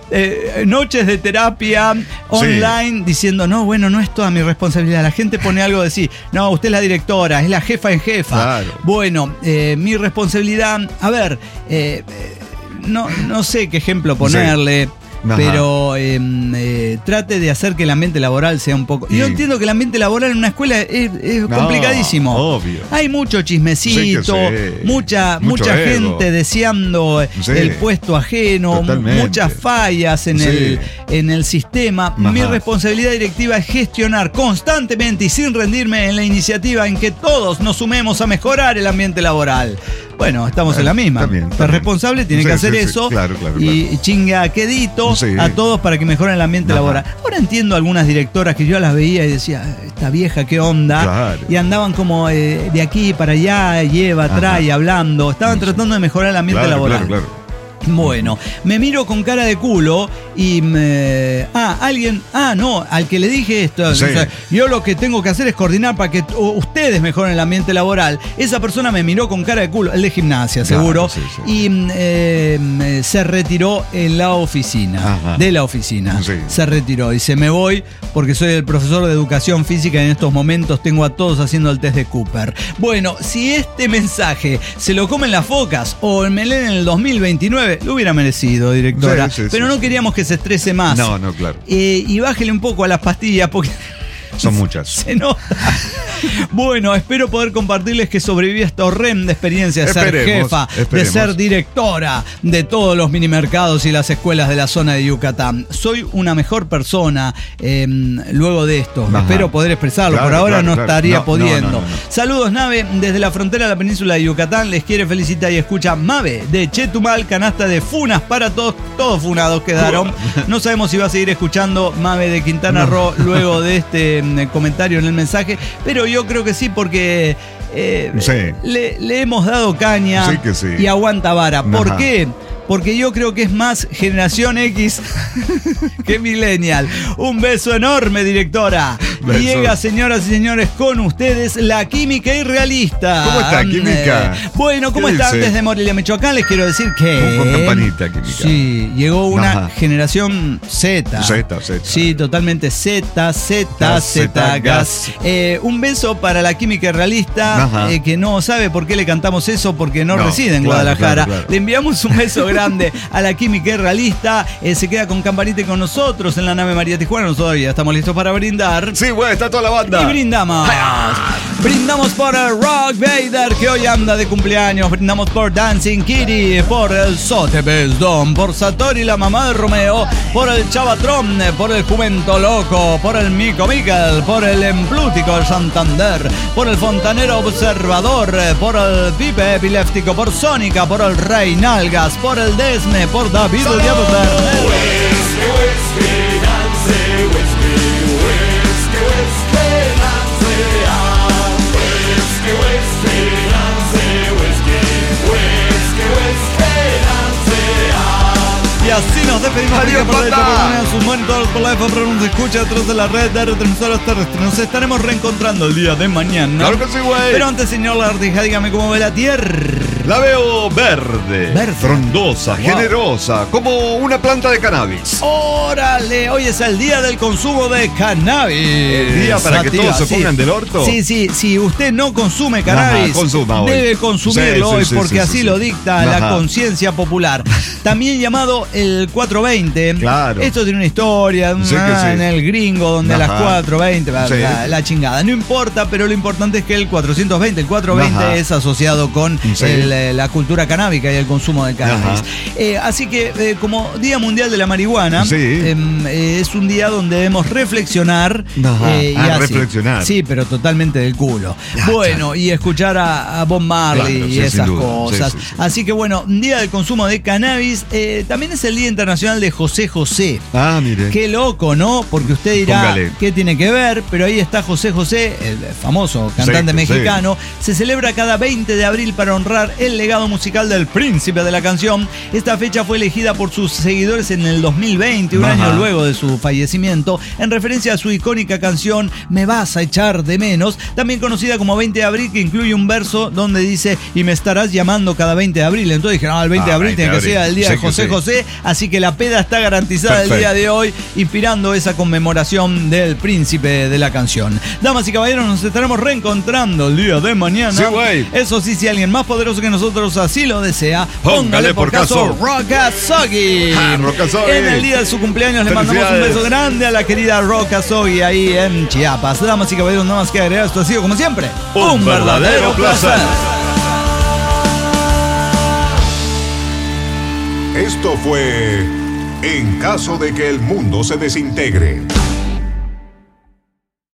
Eh, noches de terapia online diciendo, no, bueno, no es toda mi responsabilidad. La gente pone algo de sí. No, usted es la directora, es la jefa en jefa. Claro. Bueno, eh, mi responsabilidad, a ver, eh, eh, no, no sé qué ejemplo ponerle. Ajá. Pero eh, eh, trate de hacer que el ambiente laboral sea un poco... Y- Yo entiendo que el ambiente laboral en una escuela es, es No, complicadísimo. obvio. Hay mucho chismecito, Sí que sí. mucha, Mucho mucha ego. gente deseando Sí. el puesto ajeno, Totalmente. muchas fallas en, Sí. el, en el sistema. Ajá. Mi responsabilidad directiva es gestionar constantemente y sin rendirme en la iniciativa en que todos nos sumemos a mejorar el ambiente laboral. Bueno, estamos en la misma. También, El también. responsable tiene Sí, que hacer sí, sí. eso Claro, claro, y claro. chinga quedito Sí. a todos para que mejoren el ambiente Ajá. laboral. Ahora entiendo algunas directoras que yo las veía y decía, esta vieja, qué onda. Claro. Y andaban como eh, de aquí para allá, lleva, Ajá. trae, hablando. Estaban tratando de mejorar el ambiente Claro, laboral. claro, claro. Bueno, me miro con cara de culo y me... Ah, alguien... Ah, no, al que le dije esto. Sí. O sea, yo lo que tengo que hacer es coordinar para que t- ustedes mejoren el ambiente laboral. Esa persona me miró con cara de culo, el de gimnasia, Claro, seguro. sí, sí. Y mm, eh, me- se retiró en la oficina. Ajá. De la oficina. Sí. Se retiró. Dice, me voy porque soy el profesor de educación física y en estos momentos tengo a todos haciendo el test de Cooper. Bueno, si este mensaje se lo comen las focas o me leen en el dos mil veintinueve, lo hubiera merecido, directora. Sí, sí, pero sí, no sí. queríamos que se estrese más. No, no, claro. Eh, y bájele un poco a las pastillas porque Son muchas. se nota. Bueno, espero poder compartirles que sobreviví a esta horrenda experiencia de ser Esperemos, jefa, de esperemos. ser directora de todos los minimercados y las escuelas de la zona de Yucatán. Soy una mejor persona eh, luego de esto. Ajá. Espero poder expresarlo. Claro, Por ahora claro, no claro. estaría No, pudiendo. no, no, no, no. Saludos, Nave, desde la frontera de la península de Yucatán. Les quiere felicitar y escucha Mave de Chetumal, canasta de funas para todos. Todos funados quedaron. No sabemos si va a seguir escuchando Mave de Quintana No. Roo luego de este mm, comentario en el mensaje, pero yo creo que sí, porque eh, Sí. le, le hemos dado caña Sí que sí. y aguanta vara. ¿Por Ajá. qué? Porque yo creo que es más generación X que millennial. Un beso enorme, directora. Besos. Llega, señoras y señores, con ustedes la Química Irrealista. ¿Cómo está, Química? Eh, bueno, ¿cómo ¿Qué están dice? desde Morelia, Michoacán? Les quiero decir que... Con campanita, Química. Sí, llegó una Ajá. generación Z. Z, Z. Sí, totalmente Z, Z, Gas, Z, Z, gas. gas. Eh, un beso para la Química Realista, Ajá. eh, que no sabe por qué le cantamos eso, porque no, No, reside en claro, Guadalajara. claro, claro. Le enviamos un beso grande a la Química Realista. Eh, se queda con campanita y con nosotros en la nave María Tijuana. Nosotros todavía estamos listos para brindar. Sí, güey, está toda la banda. Y brindamos. Brindamos por el Rock Vader, que hoy anda de cumpleaños. Brindamos por Dancing Kitty, por el Sotheby's Dome, por Satori, la mamá de Romeo, por el Chavatrón, por el Jumento Loco, por el Mico Miquel, por el Emplútico el Santander, por el Fontanero Observador, por el Pipe Epiléptico, por Sónica, por el Rey Nalgas, por el Desme, por David Diablo Verde. Y así nos despedimos. Adiós, por pata. sus monitores por la F M, nos escucha a través de la red de retransmisores terrestres. Nos estaremos reencontrando el día de mañana. Claro que sí, güey. Pero antes, señor Lardija, dígame cómo ve la tierra. La veo verde, Verde. frondosa, Wow. generosa, como una planta de cannabis. ¡Órale! Hoy es el día del consumo de cannabis. El día para que Sativa, todos se sí. pongan del orto. Sí, sí, si usted no consume cannabis, Ajá, consuma hoy. debe consumirlo Sí, sí, hoy sí, porque sí, así sí, lo sí. dicta la Ajá. conciencia popular. También llamado el cuatrocientos veinte. Claro. Esto tiene una historia Sí que ah, sí. en el gringo donde Ajá. a las cuatro veinte, la, Sí. la- la chingada. No importa, pero lo importante es que el cuatrocientos veinte, el cuatrocientos veinte Ajá. es asociado con Sí. el, eh, la cultura canábica y el consumo de cannabis. Ajá. Eh, así que eh, como Día Mundial de la Marihuana, Sí. em, eh, es un día donde debemos reflexionar. Ajá. eh, y Ah, así. reflexionar. Sí, pero totalmente del culo. Ah, Bueno, y escuchar a, a Bob Marley Claro, y sí, esas sin duda. cosas. Sí, sí, sí. Así que bueno, Día del Consumo de Cannabis. eh, también es el Día Internacional de José José. Ah, mire. Qué loco, ¿no? Porque usted dirá, Póngale. ¿qué tiene que ver? Pero ahí está José José, el famoso cantante Sí, mexicano. Se celebra cada veinte de abril para honrar el legado musical del príncipe de la canción. Esta fecha fue elegida por sus seguidores en el dos mil veinte, un Ajá. año luego de su fallecimiento, en referencia a su icónica canción Me vas a echar de menos, también conocida como veinte de abril, que incluye un verso donde dice y me estarás llamando cada veinte de abril. Entonces dijeron, ah, el veinte de Ah, abril veinte tiene de que ser abril. el día Sí de que José sí. José, así que la peda está garantizada Perfecto. el día de hoy, inspirando esa conmemoración del príncipe de la canción. Damas y caballeros, nos estaremos reencontrando el día de mañana. Sí, güey. Eso sí, si alguien más poderoso que nosotros así lo desea, Póngale por caso. Rokazogi. Ah, Rokazogi. En el día de su cumpleaños le mandamos un Felicidades. beso grande a la querida Rokazogi ahí en Chiapas. Damas y caballeros, nada más que agregar, esto ha sido como siempre Un verdadero placer. Esto fue En caso de que el mundo se desintegre.